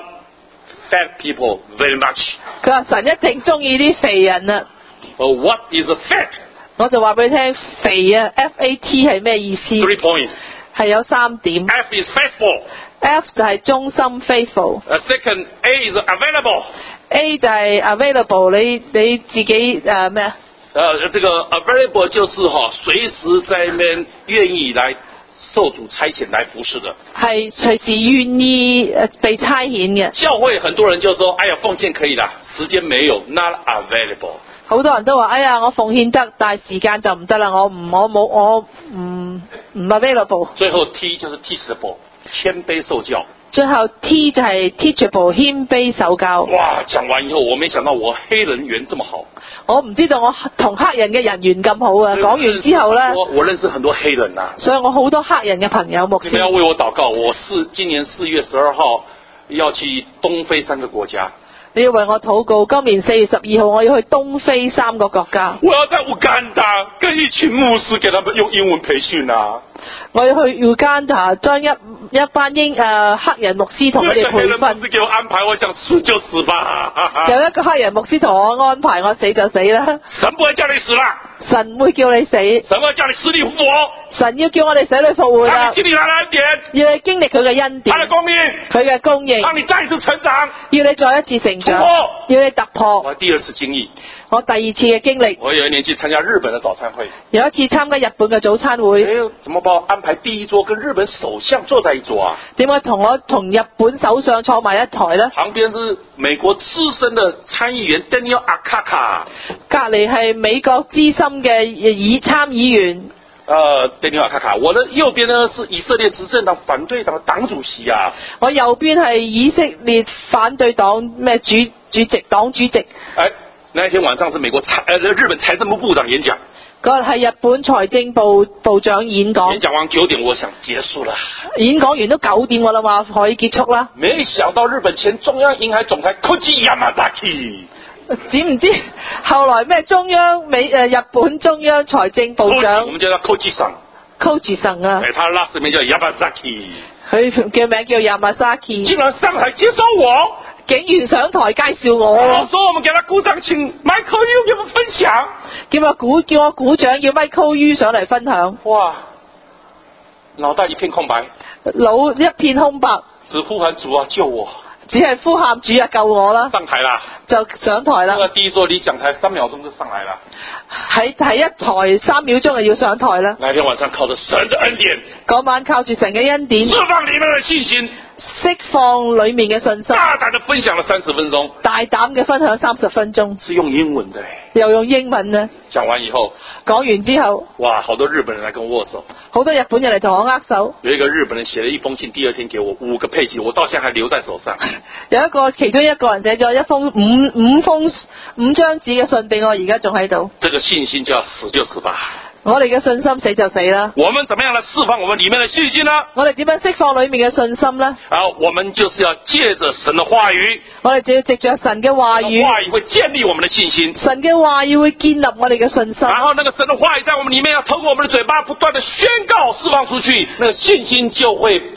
fat people very much。 佢話神一定中意啲肥人啊。 Oh, what is a fat？ 我就話俾你聽，肥啊 ，F A T 係咩意思 ？Three points。 係有三點。 F is faithful。 F 就係忠心 faithful。 Uh, second A is available。 A 就係 available， 你你自己誒咩啊？ 呃，這個 available 就是哈，隨時在那邊願意來受主差遣來服侍的。係隨時願意被差遣嘅。 教會很多人就說：哎呀，奉獻可以啦，時間沒有 ，not available。 好多人都話：哎呀，我奉獻得，但係時間就唔得啦，我唔我冇我唔唔 available。 最後 T 就是 teachable， 謙卑受教。 最後 T 就係 teachable， 謙卑受教。哇！ 講完以後，我沒想到我黑人緣這麼好。 我唔知道我同黑人嘅人緣咁好啊！講完之後呢， 我我認識很多黑人啊， 所以我好多黑人嘅朋友牧師。你們要為我禱告，我是今年四月十二號要去東非三個國家。 你要為我禱告，今年四月十二號我要去東非三個國家。 我要在烏干達跟一群牧師給他們用英文培訓啊！ 我要去烏干達將一一班英誒、呃、黑人牧師同佢哋培訓。 牧師給我安排，我想死就死吧。 有一個黑人牧師同我安排，我死就死啦。 神不會叫你死啦。 神唔會叫你死。 神會叫你死裏復活。 神要叫我哋死裏復活啦。 讓你經歷他的恩典。 要你經歷佢嘅恩典。 他的供應。 佢嘅供應。 讓你再一次成長。 要你再一次成長。要你突破。 我第二次經歷。 我第二次嘅經歷。 我有一年去參加日本嘅早餐會。 有一次參加日本嘅早餐會。 誒，怎麼把我安排第一桌跟日本首相坐在一桌啊？ 點解同我同日本首相坐埋一台呢？ 旁邊是美國資深的參議員 Daniel Akaka。 隔離係美國資深嘅議參議員。 呃 Daniel Akaka。我的右邊呢是以色列執政黨反對黨的黨主席啊。 我右邊係以色列反對黨咩主主席黨主席。誒， 那一天晚上是美國財呃日本財政部部長演講。嗰日係日本財政部部長演講。演講完九點，我想結束了。 演講完都九點，我諗話可以結束啦。 沒想到日本前中央銀行總裁 Koji Yamazaki。 知唔知後來咩中央美誒、呃、日本中央財政部長？ 我們叫他 Koji 桑。 Koji 桑啊。 誒，他 last 名叫 Yamazaki。 佢嘅名叫 Yamazaki。 竟然上台接收我。 竟然上台介紹我。 我說我們給他鼓掌，請 Michael Yu 給我們分享。 叫我鼓叫我鼓掌，叫 Michael Yu 上嚟分享。哇！ 腦袋一片空白。 腦一片空白。 只呼喊主啊，救我。 只係呼喊主啊，救我啦！上台啦， 就上台啦。 第一座離講台三秒鐘就上來了。 喺喺一台三秒鐘就要上台啦。那天晚上靠着神的恩典，嗰晚靠住神嘅恩典， 釋放裡面嘅信心， 釋放裡面嘅信心， 大膽的分享了三十分鐘， 大膽嘅分享三十分鐘， 是用英文的， 又用英文呢。 講完以後， 講完之後， 哇，好多日本人來跟我握手， 好多日本人嚟同我握手。 有一個日本人寫了一封信，第二天給我五個配給，我到現在還留在手上。 有一個其中一個人寫咗一封五五封五張紙嘅信俾我，而家仲喺度。 這個信心就要死就死吧。 我哋嘅信心死就死啦。我們怎麼樣來釋放我們裡面的信心呢？我哋點樣釋放裡面嘅信心呢？ 好，我們就是要借着神的話語。 我哋就要藉着神嘅話語。 話語會建立我們的信心。 神嘅話語會建立我哋嘅信心。 然後那個神的話語在我們裡面要透過我們的嘴巴不斷的宣告釋放出去，那個信心就會被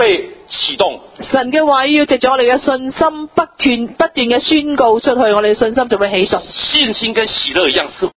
啟動。 神嘅話語要藉住我哋嘅信心不斷不斷嘅宣告出去，我哋嘅信心就會起熟。 信心跟喜樂一樣，是